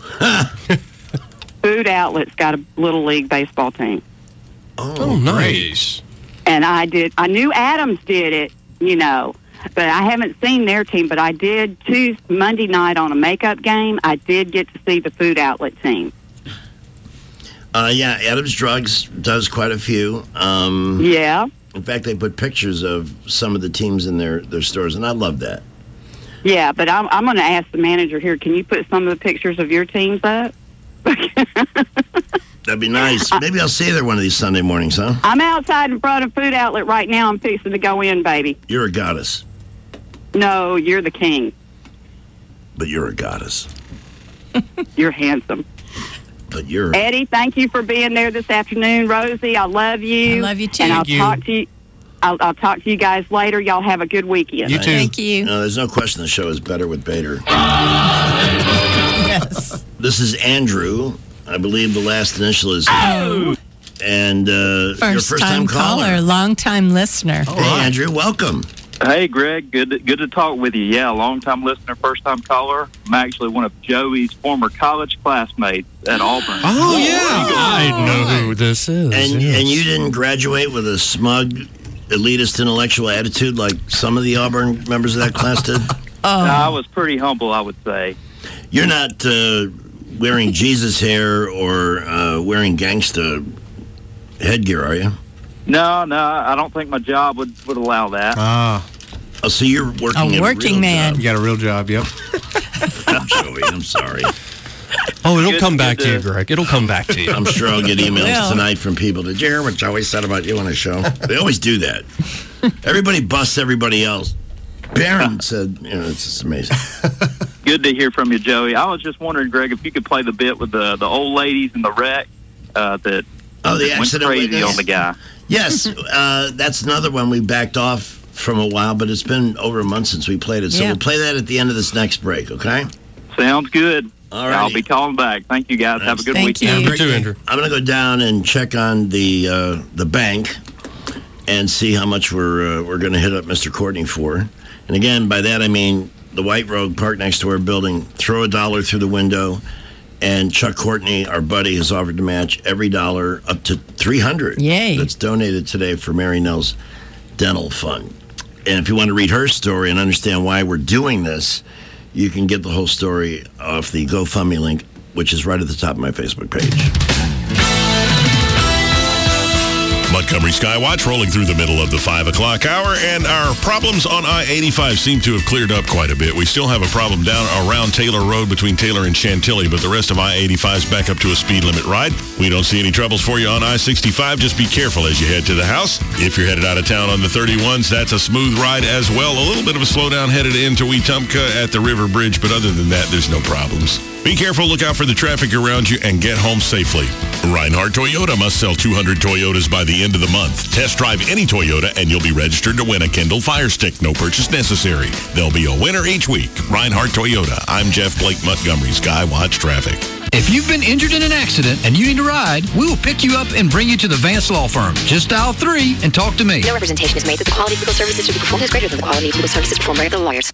[SPEAKER 22] Food Outlet's got a Little League baseball team.
[SPEAKER 14] Oh, nice.
[SPEAKER 22] And I did, I knew Adams did it, you know, but I haven't seen their team, but I did Tuesday, Monday night on a makeup game. I did get to see the Food Outlet team.
[SPEAKER 7] Uh, yeah, Adams Drugs does quite a few. Um,
[SPEAKER 22] Yeah.
[SPEAKER 7] In fact, they put pictures of some of the teams in their, their stores, and I love that.
[SPEAKER 22] Yeah, but I'm, I'm going to ask the manager here, can you put some of the pictures of your teams up?
[SPEAKER 7] That'd be nice. Maybe I'll see you there one of these Sunday mornings, huh?
[SPEAKER 22] I'm outside in front of Food Outlet right now. I'm fixing to go in, baby.
[SPEAKER 7] You're a goddess,
[SPEAKER 22] No, you're the king.
[SPEAKER 7] but you're a goddess.
[SPEAKER 22] You're handsome.
[SPEAKER 7] But you're...
[SPEAKER 22] Eddie, thank you for being there this afternoon. Rosie, I love you.
[SPEAKER 15] I love you, too.
[SPEAKER 22] And I'll
[SPEAKER 15] Thank you.
[SPEAKER 22] talk to you. I'll, I'll talk to you guys later. Y'all have a good weekend.
[SPEAKER 7] You too.
[SPEAKER 15] Thank you.
[SPEAKER 7] No, there's no question the show is better with Bader.
[SPEAKER 15] Yes.
[SPEAKER 7] This is Andrew. I believe the last initial is O. And uh,
[SPEAKER 15] First
[SPEAKER 7] your first-time
[SPEAKER 15] caller,
[SPEAKER 7] caller.
[SPEAKER 15] long-time listener.
[SPEAKER 7] Hey, Andrew, welcome.
[SPEAKER 11] Hey, Greg. Good to, good to talk with you. Yeah, long-time listener, first-time caller. I'm actually one of Joey's former college classmates at Auburn.
[SPEAKER 14] Oh, yeah. I know who this is.
[SPEAKER 7] And
[SPEAKER 14] yes.
[SPEAKER 7] and you didn't graduate with a smug, elitist intellectual attitude like some of the Auburn members of that class did?
[SPEAKER 11] Oh. No, I was pretty humble, I would say.
[SPEAKER 7] You're not uh, wearing Jesus hair or uh, wearing gangsta headgear, are you?
[SPEAKER 11] No, no, I don't think my job would, would allow that.
[SPEAKER 8] Ah.
[SPEAKER 7] Oh, so you're working
[SPEAKER 15] A
[SPEAKER 7] at
[SPEAKER 15] working
[SPEAKER 7] a real
[SPEAKER 15] man.
[SPEAKER 7] job.
[SPEAKER 8] You got a real job, yep.
[SPEAKER 7] I'm Joey, I'm sorry.
[SPEAKER 14] Oh, it'll
[SPEAKER 11] Good-
[SPEAKER 14] come back
[SPEAKER 11] good
[SPEAKER 14] to you,
[SPEAKER 11] to-
[SPEAKER 14] Greg. It'll come back to you.
[SPEAKER 7] I'm sure I'll get emails
[SPEAKER 15] Well.
[SPEAKER 7] tonight from people. Did you hear what Joey said about you on the show? They always do that. Everybody busts everybody else. Barron said, you know, it's just amazing.
[SPEAKER 11] Good to hear from you, Joey. I was just wondering, Greg, if you could play the bit with the, the old ladies in the wreck uh, that,
[SPEAKER 7] Oh, the
[SPEAKER 11] that went
[SPEAKER 7] accident
[SPEAKER 11] crazy
[SPEAKER 7] witness?
[SPEAKER 11] on the guy.
[SPEAKER 7] Yes, uh, that's another one we backed off from a while, but it's been over a month since we played it. So
[SPEAKER 15] Yeah.
[SPEAKER 7] we'll play that at the end of this next break, okay?
[SPEAKER 11] Sounds good.
[SPEAKER 7] All right.
[SPEAKER 11] I'll be calling back. Thank you, guys. Have a good
[SPEAKER 15] Thank
[SPEAKER 11] weekend.
[SPEAKER 15] you.
[SPEAKER 14] You too, Andrew.
[SPEAKER 7] I'm going to go down and check on the uh, the bank and see how much we're uh, we're going to hit up Mister Courtney for. And again, by that I mean the White Rogue parked next to our building. Throw a dollar through the window, and Chuck Courtney, our buddy, has offered to match every dollar up to three hundred.
[SPEAKER 15] Yay.
[SPEAKER 7] That's donated today for Mary Nell's Dental Fund. And if you want to read her story and understand why we're doing this, you can get the whole story off the GoFundMe link, which is right at the top of my Facebook page.
[SPEAKER 6] Montgomery Skywatch rolling through the middle of the five o'clock hour, and our problems on I eighty-five seem to have cleared up quite a bit. We still have a problem down around Taylor Road between Taylor and Chantilly, but the rest of I eighty-five is back up to a speed limit ride. We don't see any troubles for you on I sixty-five. Just be careful as you head to the house. If you're headed out of town on the thirty-ones, that's a smooth ride as well. A little bit of a slowdown headed into Wetumpka at the River Bridge, but other than that, there's no problems. Be careful, look out for the traffic around you, and get home safely. Reinhardt Toyota must sell two hundred Toyotas by the end of the month. Test drive any Toyota, and you'll be registered to win a Kindle Fire Stick. No purchase necessary. There'll be a winner each week. Reinhardt Toyota. I'm Jeff Blake, Montgomery Skywatch Traffic.
[SPEAKER 12] If you've been injured in an accident and you need a ride, we will pick you up and bring you to the Vance Law Firm. Just dial three and talk to me.
[SPEAKER 21] No representation is made that the quality of legal services to be performed is greater than the quality of legal services performed by other lawyers.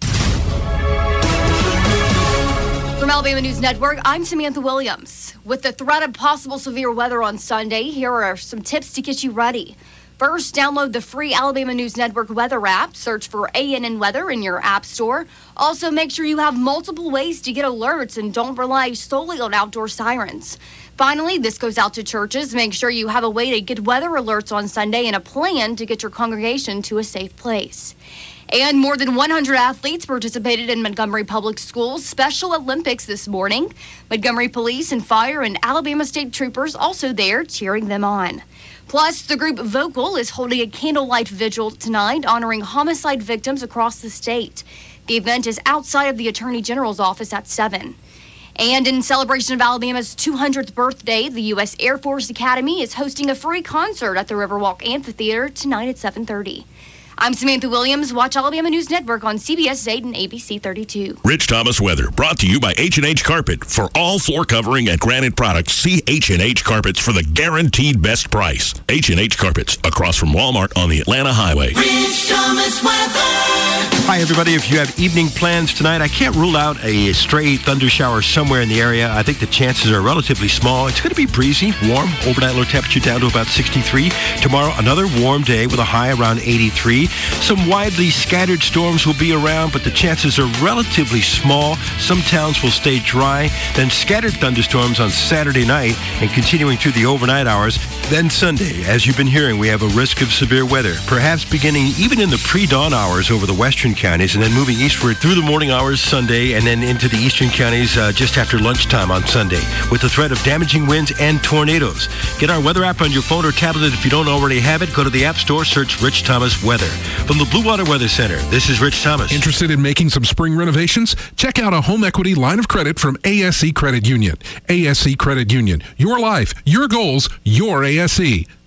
[SPEAKER 24] From Alabama News Network, I'm Samantha Williams. With the threat of possible severe weather on Sunday, here are some tips to get you ready. First, download the free Alabama News Network weather app. Search for A N N Weather in your app store. Also, make sure you have multiple ways to get alerts and don't rely solely on outdoor sirens. Finally, this goes out to churches. Make sure you have a way to get weather alerts on Sunday and a plan to get your congregation to a safe place. And more than one hundred athletes participated in Montgomery Public Schools Special Olympics this morning. Montgomery Police and Fire and Alabama State Troopers also there cheering them on. Plus, the group Vocal is holding a candlelight vigil tonight honoring homicide victims across the state. The event is outside of the Attorney General's office at seven. And in celebration of Alabama's two hundredth birthday, the U S Air Force Academy is hosting a free concert at the Riverwalk Amphitheater tonight at seven thirty. I'm Samantha Williams. Watch Alabama News Network on C B S eight and A B C thirty-two.
[SPEAKER 6] Rich Thomas Weather, brought to you by H and H Carpet. For all floor covering and granite products, see H and H Carpets for the guaranteed best price. H and H Carpets, across from Walmart on the Atlanta Highway.
[SPEAKER 20] Rich Thomas Weather.
[SPEAKER 3] Hi, everybody. If you have evening plans tonight, I can't rule out a stray thunder shower somewhere in the area. I think the chances are relatively small. It's going to be breezy, warm, overnight low temperature down to about sixty-three. Tomorrow, another warm day with a high around eighty-three. Some widely scattered storms will be around, but the chances are relatively small. Some towns will stay dry. Then scattered thunderstorms on Saturday night and continuing through the overnight hours. Then Sunday, as you've been hearing, we have a risk of severe weather, perhaps beginning even in the pre-dawn hours over the western counties and then moving eastward through the morning hours Sunday and then into the eastern counties uh, just after lunchtime on Sunday, with the threat of damaging winds and tornadoes. Get our weather app on your phone or tablet. If you don't already have it, go to the App Store, search Rich Thomas Weather. From the Blue Water Weather Center, this is Rich Thomas.
[SPEAKER 13] Interested in making some spring renovations? Check out a home equity line of credit from A S E Credit Union. A S E Credit Union. Your life, your goals, your A S E.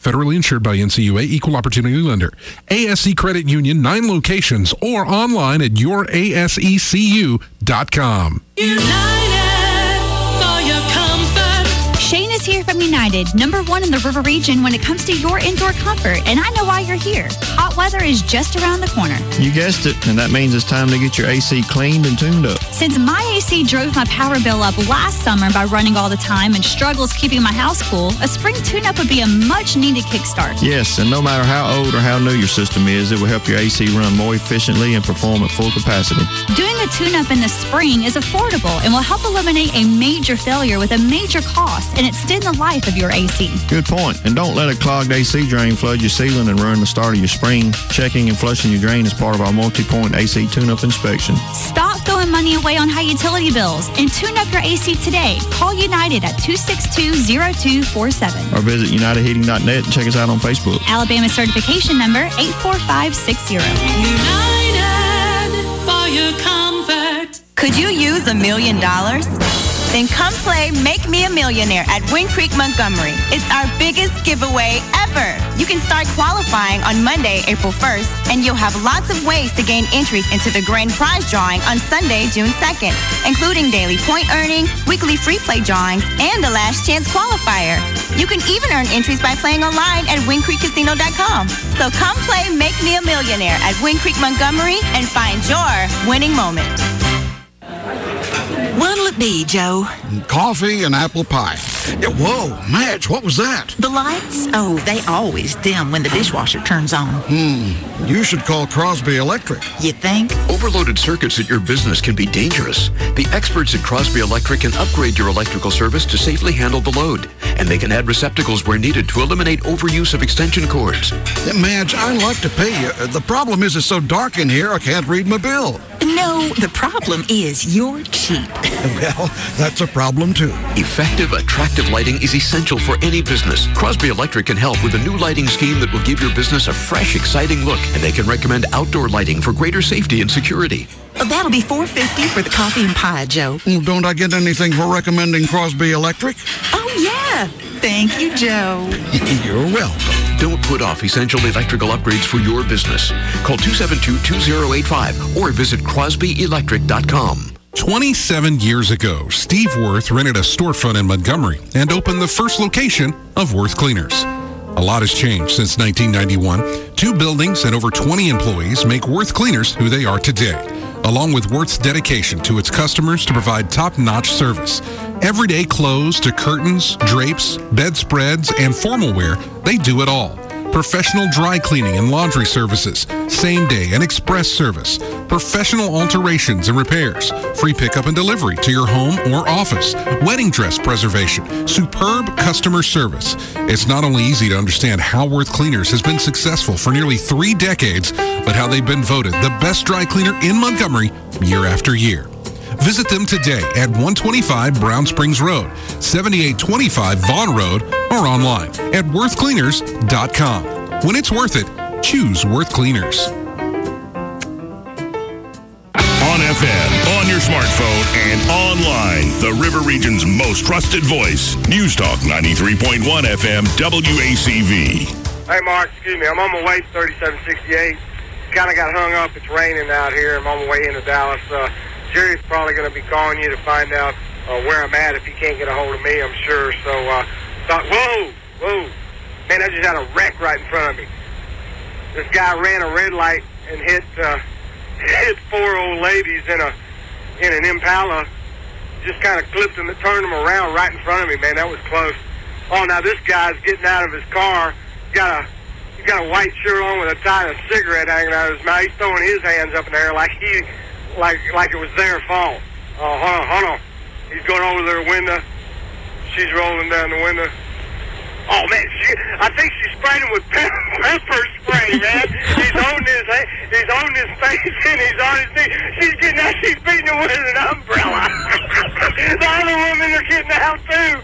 [SPEAKER 13] Federally insured by N C U A, Equal Opportunity Lender. A S E Credit Union, nine locations, or online at your A S E C U dot com.
[SPEAKER 19] United for your comfort.
[SPEAKER 2] Shane is here from United, number one in the River Region when it comes to your indoor comfort, and I know why you're here. Hot weather is just around the corner.
[SPEAKER 9] You guessed it, and that means it's time to get your A C cleaned and tuned up.
[SPEAKER 2] Since my A C drove my power bill up last summer by running all the time and struggles keeping my house cool, a spring tune-up would be a much-needed kickstart.
[SPEAKER 9] Yes, and no matter how old or how new your system is, it will help your A C run more efficiently and perform at full capacity.
[SPEAKER 2] Doing a tune-up in the spring is affordable and will help eliminate a major failure with a major cost and extend the life of your A C.
[SPEAKER 9] Good point. And don't let a clogged A C drain flood your ceiling and ruin the start of your spring. Checking and flushing your drain is part of our multi-point A C tune-up inspection.
[SPEAKER 2] Stop throwing money away on high utility bills and tune up your A C today. Call United at two six two, zero two four seven.
[SPEAKER 9] Or visit united heating dot net and check us out on Facebook.
[SPEAKER 2] Alabama certification number eight four five six zero.
[SPEAKER 19] United for your comfort.
[SPEAKER 17] Could you use a million dollars? Then come play Make Me a Millionaire at Wind Creek, Montgomery. It's our biggest giveaway ever. You can start qualifying on Monday, April first, and you'll have lots of ways to gain entries into the grand prize drawing on Sunday, June second, including daily point earning, weekly free play drawings, and the last chance qualifier. You can even earn entries by playing online at wind creek casino dot com. So come play Make Me a Millionaire at Wind Creek, Montgomery, and find your winning moment.
[SPEAKER 18] What'll it be, Joe?
[SPEAKER 25] Coffee and apple pie. Yeah, whoa, Madge, what was that?
[SPEAKER 18] The lights? Oh, they always dim when the dishwasher turns on.
[SPEAKER 25] Hmm, you should call Crosby Electric.
[SPEAKER 18] You think?
[SPEAKER 26] Overloaded circuits at your business can be dangerous. The experts at Crosby Electric can upgrade your electrical service to safely handle the load. And they can add receptacles where needed to eliminate overuse of extension cords.
[SPEAKER 25] Yeah, Madge, I'd like to pay you. The problem is it's so dark in here, I can't read my bill.
[SPEAKER 18] No, the problem is you're cheap.
[SPEAKER 25] Well, that's a problem too.
[SPEAKER 26] Effective, attractive lighting is essential for any business. Crosby Electric can help with a new lighting scheme that will give your business a fresh, exciting look, and they can recommend outdoor lighting for greater safety and security.
[SPEAKER 18] Oh, that'll be four dollars and fifty cents for the coffee and pie, Joe.
[SPEAKER 25] Well, don't I get anything for recommending Crosby Electric?
[SPEAKER 18] Oh, yeah. Thank you, Joe.
[SPEAKER 25] You're welcome.
[SPEAKER 26] Don't put off essential electrical upgrades for your business. Call two seven two, two zero eight five or visit crosby electric dot com.
[SPEAKER 13] twenty-seven years ago, Steve Worth rented a storefront in Montgomery and opened the first location of Worth Cleaners. A lot has changed since nineteen ninety-one. Two buildings and over twenty employees make Worth Cleaners who they are today, along with Worth's dedication to its customers to provide top-notch service. Everyday clothes to curtains, drapes, bedspreads, and formal wear, they do it all. Professional dry cleaning and laundry services, same-day and express service, professional alterations and repairs, free pickup and delivery to your home or office, wedding dress preservation, superb customer service. It's not only easy to understand how Worth Cleaners has been successful for nearly three decades, but how they've been voted the best dry cleaner in Montgomery year after year. Visit them today at one twenty-five Brown Springs Road, seventy-eight twenty-five Vaughn Road, or online at worth cleaners dot com. When it's worth it, choose Worth Cleaners.
[SPEAKER 6] On F M, on your smartphone, and online, the River Region's most trusted voice. News Talk ninety-three point one F M W A C V.
[SPEAKER 10] Hey, Mark, excuse me. I'm on my way to thirty-seven sixty-eight. Kind of got hung up. It's raining out here. I'm on my way into Dallas. Uh, Jerry's probably going to be calling you to find out uh, where I'm at if he can't get a hold of me, I'm sure. So, uh, thought, whoa, whoa. Man, I just had a wreck right in front of me. This guy ran a red light and hit uh, hit four old ladies in a in an Impala. Just kind of clipped them and turned them around right in front of me, man. That was close. Oh, now this guy's getting out of his car. He's got a, he's got a white shirt on with a tie and a cigarette hanging out of his mouth. He's throwing his hands up in the air like he... Like like it was their fault. Oh, hold on, hold on. He's going over their window. She's rolling down the window. Oh, man, she, I think she sprayed him with pepper, pepper spray, man. He's on his he's on his face and he's on his knee. She's getting out, she's beating him with an umbrella. The other women are getting out, too.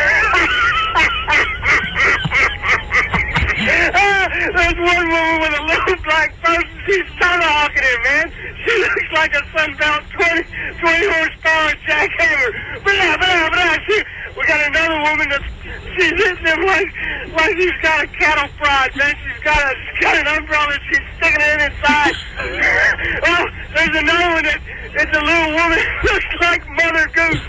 [SPEAKER 10] uh, there's one woman with a little black person. She's tomahawking him, man. She looks like a Sunbelt twenty, twenty horsepower jackhammer. Blah, blah, blah. She, we got another woman that's she's hitting him like like she's got a cattle prod. Then she's got a she's got an umbrella. She's sticking it inside. Oh, there's another one that it's a little woman who looks like Mother Goose.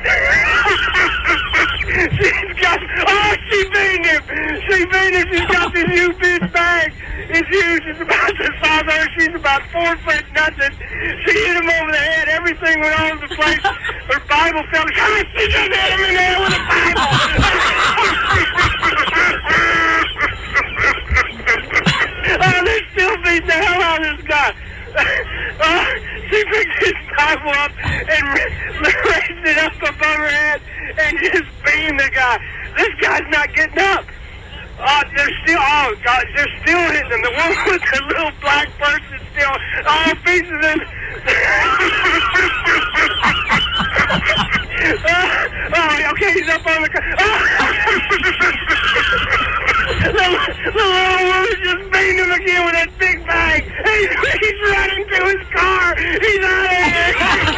[SPEAKER 10] She's got oh, she beat him. She beat him. She's got this huge big bag. It's huge. It's about the size of her. She's about four foot nothing. She hit him over the head. Everything went all over the place. Her Bible fell. She just hit him in there with a Bible. Oh, they still beat the hell out of this guy. Uh, she picked his Bible up and raised it up above her head and just beamed the guy. This guy's not getting up. Uh, they're still, oh, God, they're still hitting him. The one with the little black person still, all pieces of him. uh, oh, okay, he's up on the car. the, the little woman just beating him again with that big bag. He's, he's running to his car. He's out of here.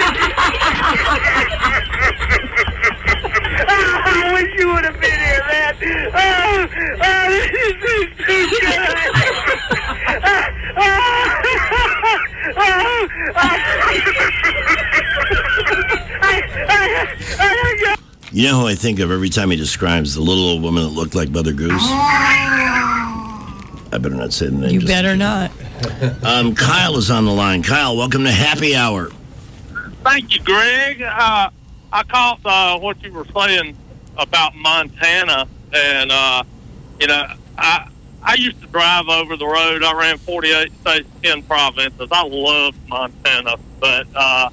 [SPEAKER 10] Oh, I wish you would have been here, man. Oh, oh this is too good. Oh, oh, oh, oh.
[SPEAKER 7] You know who I think of every time he describes the little old woman that looked like Mother Goose? I better not say the name.
[SPEAKER 15] You better not.
[SPEAKER 7] Um, Kyle is on the line. Kyle, welcome to Happy Hour.
[SPEAKER 1] Thank you, Greg. Uh, I caught uh, what you were saying about Montana, and uh, you know, I I used to drive over the road. I ran forty-eight states, ten provinces. I loved Montana, but uh,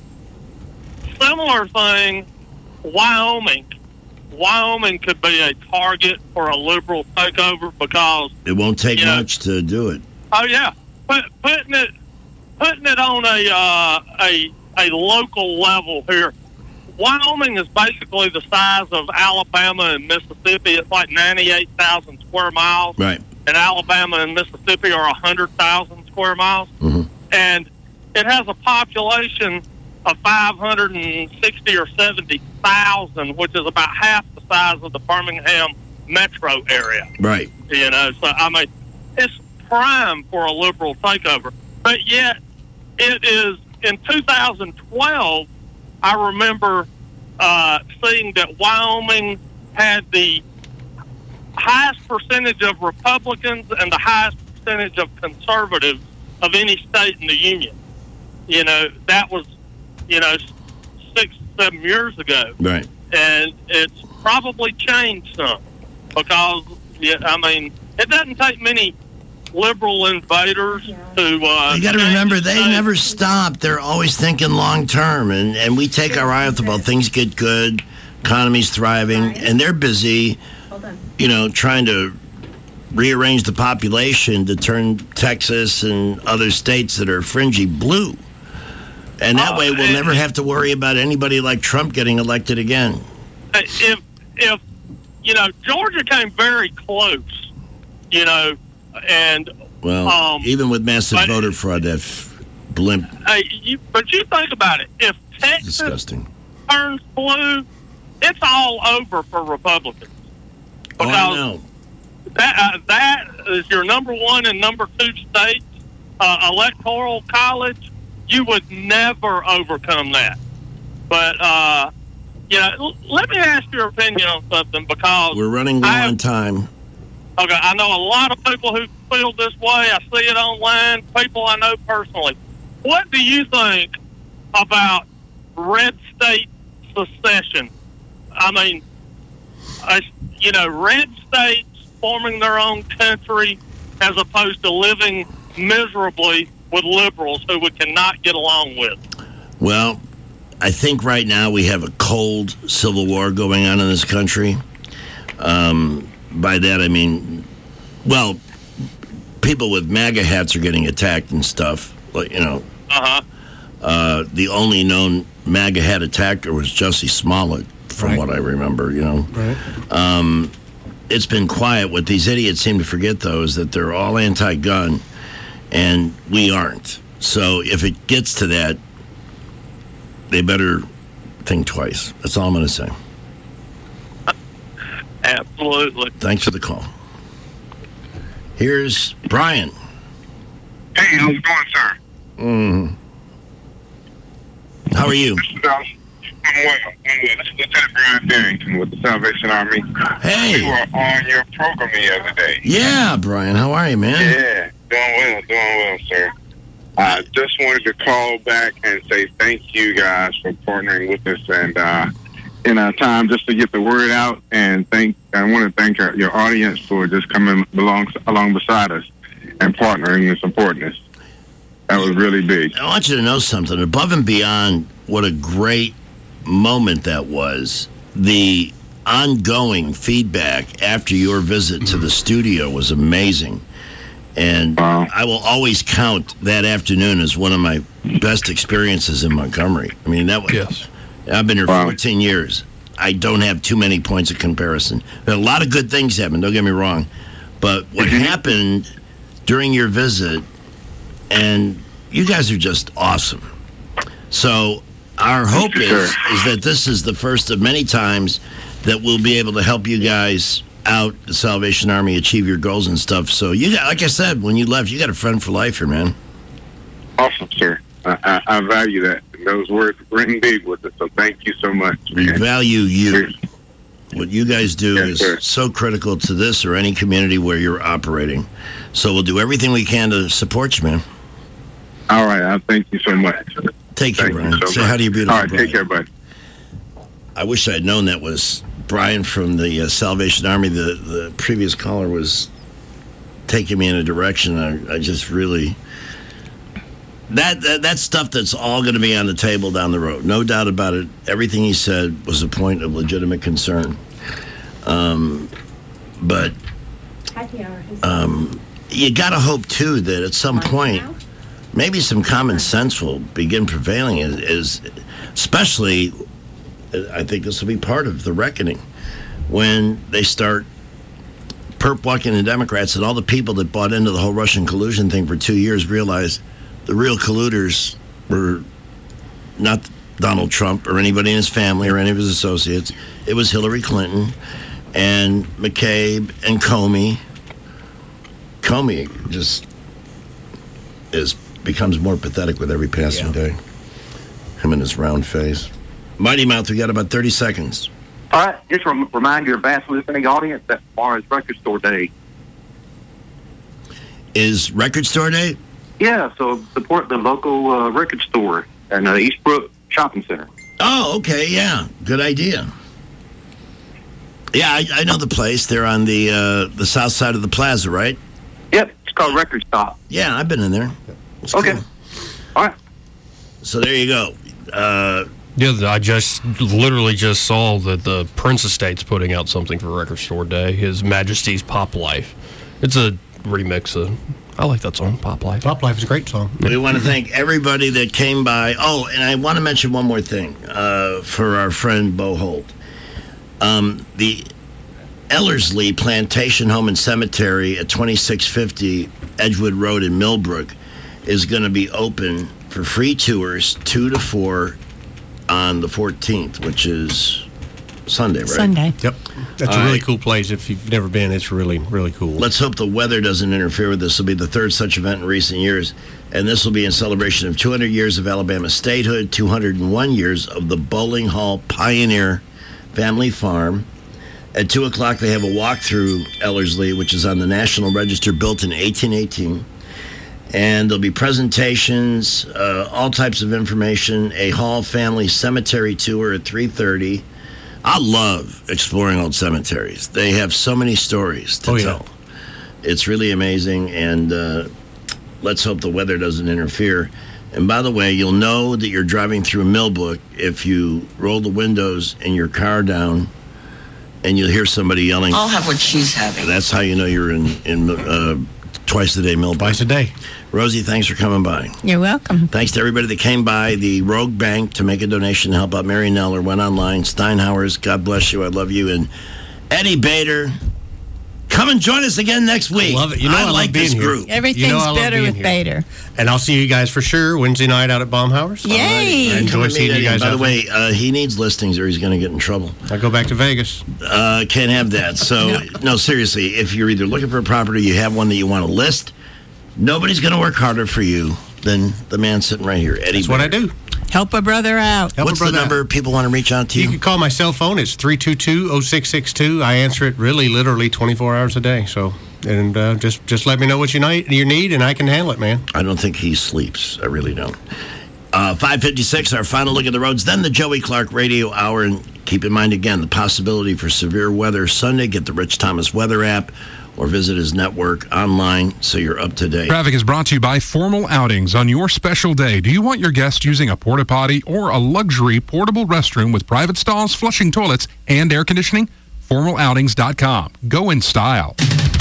[SPEAKER 1] similar thing, Wyoming. Wyoming could be a target for a liberal takeover because
[SPEAKER 7] it won't take
[SPEAKER 1] you know,
[SPEAKER 7] much to do it.
[SPEAKER 1] Oh yeah, Put, putting it putting it on a uh, a a local level here. Wyoming is basically the size of Alabama and Mississippi. It's like ninety-eight thousand square miles.
[SPEAKER 7] Right.
[SPEAKER 1] And Alabama and Mississippi are one hundred thousand square miles.
[SPEAKER 7] Mm-hmm.
[SPEAKER 1] And it has a population of five hundred sixty or seventy thousand, which is about half the size of the Birmingham metro area.
[SPEAKER 7] Right.
[SPEAKER 1] You know, so, I mean, it's prime for a liberal takeover. But yet, it is, in two thousand twelve, I remember uh, seeing that Wyoming had the highest percentage of Republicans and the highest percentage of conservatives of any state in the union. You know, that was, you know, six, seven years ago.
[SPEAKER 7] Right.
[SPEAKER 1] And it's probably changed some because, yeah, I mean, it doesn't take many liberal invaders to... Uh,
[SPEAKER 7] you got to remember, they
[SPEAKER 1] state.
[SPEAKER 7] never stop. They're always thinking long term, and, and we take our eye off the ball. Things get good, economy's thriving, and they're busy, you know, trying to rearrange the population to turn Texas and other states that are fringy blue. And that
[SPEAKER 1] uh,
[SPEAKER 7] way we'll
[SPEAKER 1] and,
[SPEAKER 7] never have to worry about anybody like Trump getting elected again.
[SPEAKER 1] If, if you know, Georgia came very close, you know, and...
[SPEAKER 7] Well,
[SPEAKER 1] um,
[SPEAKER 7] even with massive
[SPEAKER 1] but,
[SPEAKER 7] voter fraud, that f- blimp...
[SPEAKER 1] Hey, you, but you think about it. If Texas
[SPEAKER 7] disgusting.
[SPEAKER 1] turns blue, it's all over for Republicans.
[SPEAKER 7] Oh, I know.
[SPEAKER 1] That, uh, that is your number one and number two states, uh, electoral college. You would never overcome that. But, uh, you know, l- let me ask your opinion on something because...
[SPEAKER 7] We're running low
[SPEAKER 1] I,
[SPEAKER 7] on time.
[SPEAKER 1] Okay, I know a lot of people who feel this way. I see it online, people I know personally. What do you think about red state secession? I mean, uh, you know, red states forming their own country as opposed to living miserably with liberals who we cannot get along with.
[SPEAKER 7] Well, I think right now we have a cold civil war going on in this country. Um, by that I mean, well, people with MAGA hats are getting attacked and stuff. Like, you know,
[SPEAKER 1] uh-huh.
[SPEAKER 7] uh, the only known MAGA hat attacker was Jussie Smollett, from
[SPEAKER 8] right.
[SPEAKER 7] what I remember, you know.
[SPEAKER 8] Right.
[SPEAKER 7] Um, it's been quiet. What these idiots seem to forget, though, is that they're all anti-gun, and we aren't. So if it gets to that, they better think twice. That's all I'm going to say.
[SPEAKER 1] Absolutely.
[SPEAKER 7] Thanks for the call. Here's Brian.
[SPEAKER 10] Hey, how's it going, sir?
[SPEAKER 7] Mm. How are you?
[SPEAKER 10] This is, uh, I'm well. I'm well. This is Lieutenant Brian Darrington with the Salvation Army.
[SPEAKER 7] Hey.
[SPEAKER 10] We were on your program the other day.
[SPEAKER 7] Yeah, Brian. How are you, man?
[SPEAKER 10] Yeah, doing well, doing well, sir. I just wanted to call back and say thank you guys for partnering with us and uh, in our time just to get the word out. And thank I want to thank our, your audience for just coming along along beside us and partnering and supporting us. That was really big.
[SPEAKER 7] I want you to know something. Above and beyond what a great moment that was, the ongoing feedback after your visit to the studio was amazing. And wow. I will always count that afternoon as one of my best experiences in Montgomery. I mean, that was.
[SPEAKER 14] Yes.
[SPEAKER 7] I've been here
[SPEAKER 10] wow.
[SPEAKER 7] fourteen years. I don't have too many points of comparison. There are a lot of good things happened, don't get me wrong. But what happened during your visit, and you guys are just awesome. So our hope is, is that this is the first of many times that we'll be able to help you guys out, the Salvation Army, achieve your goals and stuff. So, you got, like I said, when you left, you got a friend for life here, man.
[SPEAKER 10] Awesome, sir. I, I, I value that. Those words ring big with us, so thank you so much.
[SPEAKER 7] We
[SPEAKER 10] man.
[SPEAKER 7] value you. What you guys do
[SPEAKER 10] yes,
[SPEAKER 7] is
[SPEAKER 10] sir.
[SPEAKER 7] so critical to this or any community where you're operating. So we'll do everything we can to support you, man.
[SPEAKER 10] All right. I thank you so much.
[SPEAKER 7] Take care,
[SPEAKER 10] thank
[SPEAKER 7] Brian.
[SPEAKER 10] So
[SPEAKER 7] Say
[SPEAKER 10] much.
[SPEAKER 7] hi to your beautiful
[SPEAKER 10] All right,
[SPEAKER 7] Brian.
[SPEAKER 10] take care, bud.
[SPEAKER 7] I wish I had known that was Brian from the uh, Salvation Army. The, the previous caller was taking me in a direction. I, I just really... That, that that's stuff that's all going to be on the table down the road. No doubt about it. Everything he said was a point of legitimate concern. Um, but um, you got to hope, too, that at some point, maybe some common sense will begin prevailing, is, is especially, I think this will be part of the reckoning, when they start perp walking the Democrats and all the people that bought into the whole Russian collusion thing for two years realize the real colluders were not Donald Trump or anybody in his family or any of his associates. It was Hillary Clinton and McCabe and Comey. Comey just is becomes more pathetic with every passing yeah. day. Him and his round face. Mighty Mouth, we got about thirty seconds.
[SPEAKER 4] All right, just rem- remind your vast listening audience that tomorrow is Record Store Day.
[SPEAKER 7] Is Record Store Day?
[SPEAKER 4] Yeah, so support the local uh, record store in uh, Eastbrook Shopping Center.
[SPEAKER 7] Oh, okay, yeah. Good idea. Yeah, I, I know the place. They're on the uh, the south side of the plaza, right?
[SPEAKER 4] Yep, it's called Record Stop.
[SPEAKER 7] Yeah, I've been in there. It's
[SPEAKER 4] okay.
[SPEAKER 7] Cool.
[SPEAKER 4] All right.
[SPEAKER 7] So there you go. Uh,
[SPEAKER 14] yeah, I just literally just saw that the Prince Estate's putting out something for Record Store Day, His Majesty's Pop Life. It's a remix of... I like that song, Pop Life.
[SPEAKER 8] Pop Life is a great song.
[SPEAKER 7] We want to thank everybody that came by. Oh, and I want to mention one more thing uh, for our friend Bo Holt. Um, the Ellerslie Plantation Home and Cemetery at twenty-six fifty Edgewood Road in Millbrook is going to be open for free tours, two to four, on the fourteenth, which is Sunday, right?
[SPEAKER 15] Sunday.
[SPEAKER 8] Yep. That's
[SPEAKER 7] All
[SPEAKER 8] a really
[SPEAKER 7] right.
[SPEAKER 8] cool place. If you've never been, it's really, really cool.
[SPEAKER 7] Let's hope the weather doesn't interfere with this. This will be the third such event in recent years, and this will be in celebration of two hundred years of Alabama statehood, two hundred one years of the Bowling Hall Pioneer Family Farm. At two o'clock, they have a walk through Ellerslie, which is on the National Register, built in eighteen eighteen. And there'll be presentations, uh, all types of information, a Hall family cemetery tour at three thirty. I love exploring old cemeteries. They have so many stories to
[SPEAKER 8] oh, yeah.
[SPEAKER 7] tell. It's really amazing, and uh, let's hope the weather doesn't interfere. And by the way, you'll know that you're driving through Millbrook if you roll the windows in your car down and you'll hear somebody yelling.
[SPEAKER 18] I'll have what she's having.
[SPEAKER 7] That's how you know you're in, in uh, twice a day Millbrook.
[SPEAKER 8] Twice a day.
[SPEAKER 7] Rosie, thanks for coming by.
[SPEAKER 15] You're welcome.
[SPEAKER 7] Thanks to everybody that came by the Rogue Bank to make a donation to help out Mary Neller. Went online. Steinhauer's, God bless you. I love you. And Eddie Bader, Come and join us again next week.
[SPEAKER 8] I love it. You know, I,
[SPEAKER 7] I
[SPEAKER 8] love
[SPEAKER 7] like
[SPEAKER 8] being
[SPEAKER 7] this
[SPEAKER 8] here.
[SPEAKER 7] group.
[SPEAKER 15] Everything's
[SPEAKER 8] You know I love
[SPEAKER 15] better
[SPEAKER 8] being
[SPEAKER 15] with
[SPEAKER 8] here.
[SPEAKER 15] Bader.
[SPEAKER 8] And I'll see you guys for sure Wednesday night out at Baumhauer's.
[SPEAKER 15] Yay!
[SPEAKER 8] I enjoy
[SPEAKER 7] Come
[SPEAKER 8] seeing
[SPEAKER 7] meet
[SPEAKER 8] you
[SPEAKER 7] again.
[SPEAKER 8] guys
[SPEAKER 7] By
[SPEAKER 8] out
[SPEAKER 7] the
[SPEAKER 8] there.
[SPEAKER 7] way, uh, he needs listings or he's going to get in trouble.
[SPEAKER 8] I go back to Vegas.
[SPEAKER 7] Uh, can't have that. So, no. no, seriously, if you're either looking for a property, you have one that you want to list, nobody's going to work harder for you than the man sitting right here, Eddie.
[SPEAKER 8] That's what I do.
[SPEAKER 15] Help a brother out.
[SPEAKER 8] Help
[SPEAKER 7] What's
[SPEAKER 8] a brother
[SPEAKER 7] the number
[SPEAKER 8] out.
[SPEAKER 7] people want to reach out to you?
[SPEAKER 8] You can call my cell phone. It's three two two, oh six six two. I answer it really, literally twenty-four hours a day. So, and uh, just just let me know what you need, you need, and I can handle it, man.
[SPEAKER 7] I don't think he sleeps. I really don't. Uh, five fifty-six, our final look at the roads. Then the Joey Clark Radio Hour. And keep in mind, again, the possibility for severe weather Sunday. Get the Rich Thomas Weather app or visit his network online so you're up to date.
[SPEAKER 13] Traffic is brought to you by Formal Outings. On your special day, do you want your guests using a porta potty or a luxury portable restroom with private stalls, flushing toilets, and air conditioning? formal outings dot com. Go in style.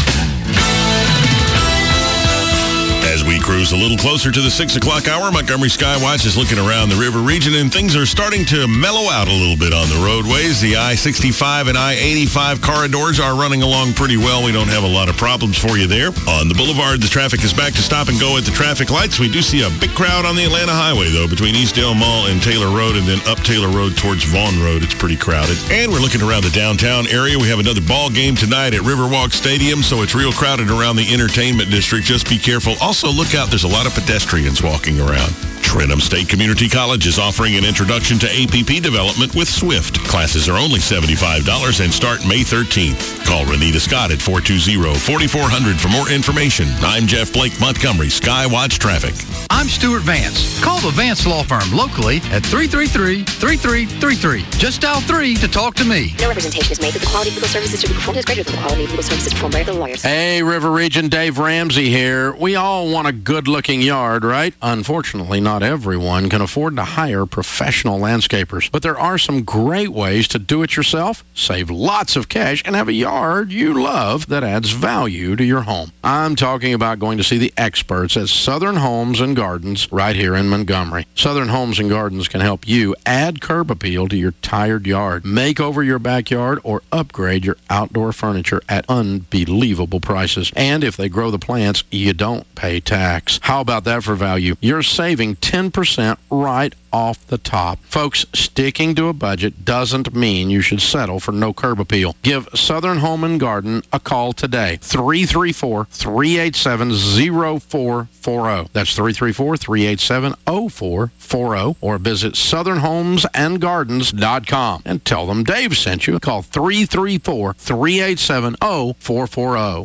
[SPEAKER 6] As we cruise a little closer to the six o'clock hour, Montgomery Skywatch is looking around the river region, and things are starting to mellow out a little bit on the roadways. The I sixty-five and I eighty-five corridors are running along pretty well. We don't have a lot of problems for you there. On the boulevard, the traffic is back to stop and go at the traffic lights. We do see a big crowd on the Atlanta Highway, though, between Eastdale Mall and Taylor Road, and then up Taylor Road towards Vaughn Road. It's pretty crowded. And we're looking around the downtown area. We have another ball game tonight at Riverwalk Stadium, so it's real crowded around the entertainment district. Just be careful. Also, look out. There's a lot of pedestrians walking around. Trentham State Community College is offering an introduction to A P P development with Swift. Classes are only seventy-five dollars and start May thirteenth. Call Renita Scott at four two zero, four four zero zero for more information. I'm Jeff Blake, Montgomery Skywatch Traffic.
[SPEAKER 5] I'm Stuart Vance. Call the Vance Law Firm locally at three three three, three three three three. Just dial three to talk to me.
[SPEAKER 21] No representation is made that the quality of legal services to be performed is greater than the quality of legal services performed by other lawyers.
[SPEAKER 11] Hey, River Region, Dave Ramsey here. We all want a good-looking yard, right? Unfortunately, not everyone can afford to hire professional landscapers. But there are some great ways to do it yourself, save lots of cash, and have a yard you love that adds value to your home. I'm talking about going to see the experts at Southern Homes and Gardens right here in Montgomery. Southern Homes and Gardens can help you add curb appeal to your tired yard, make over your backyard, or upgrade your outdoor furniture at unbelievable prices. And if they grow the plants, you don't pay tax. How about that for value? You're saving ten percent right off the top. Folks, sticking to a budget doesn't mean you should settle for no curb appeal. Give Southern Home and Garden a call today. three three four, three eight seven, zero four four zero. That's three three four, three eight seven, zero four four zero. Or visit southern homes and gardens dot com and tell them Dave sent you. Call three three four, three eight seven, zero four four zero.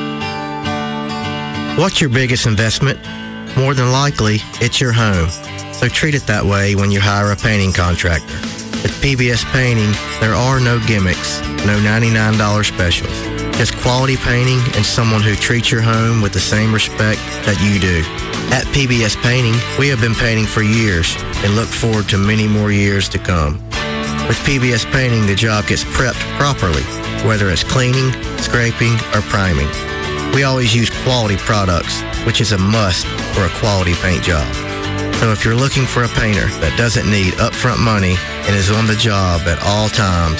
[SPEAKER 12] What's your biggest investment? More than likely, it's your home. So treat it that way when you hire a painting contractor. With P B S Painting, there are no gimmicks, no ninety-nine dollars specials. Just quality painting and someone who treats your home with the same respect that you do. At P B S Painting, we have been painting for years and look forward to many more years to come. With P B S Painting, the job gets prepped properly, whether it's cleaning, scraping, or priming. We always use quality products, which is a must for a quality paint job. So if you're looking for a painter that doesn't need upfront money and is on the job at all times,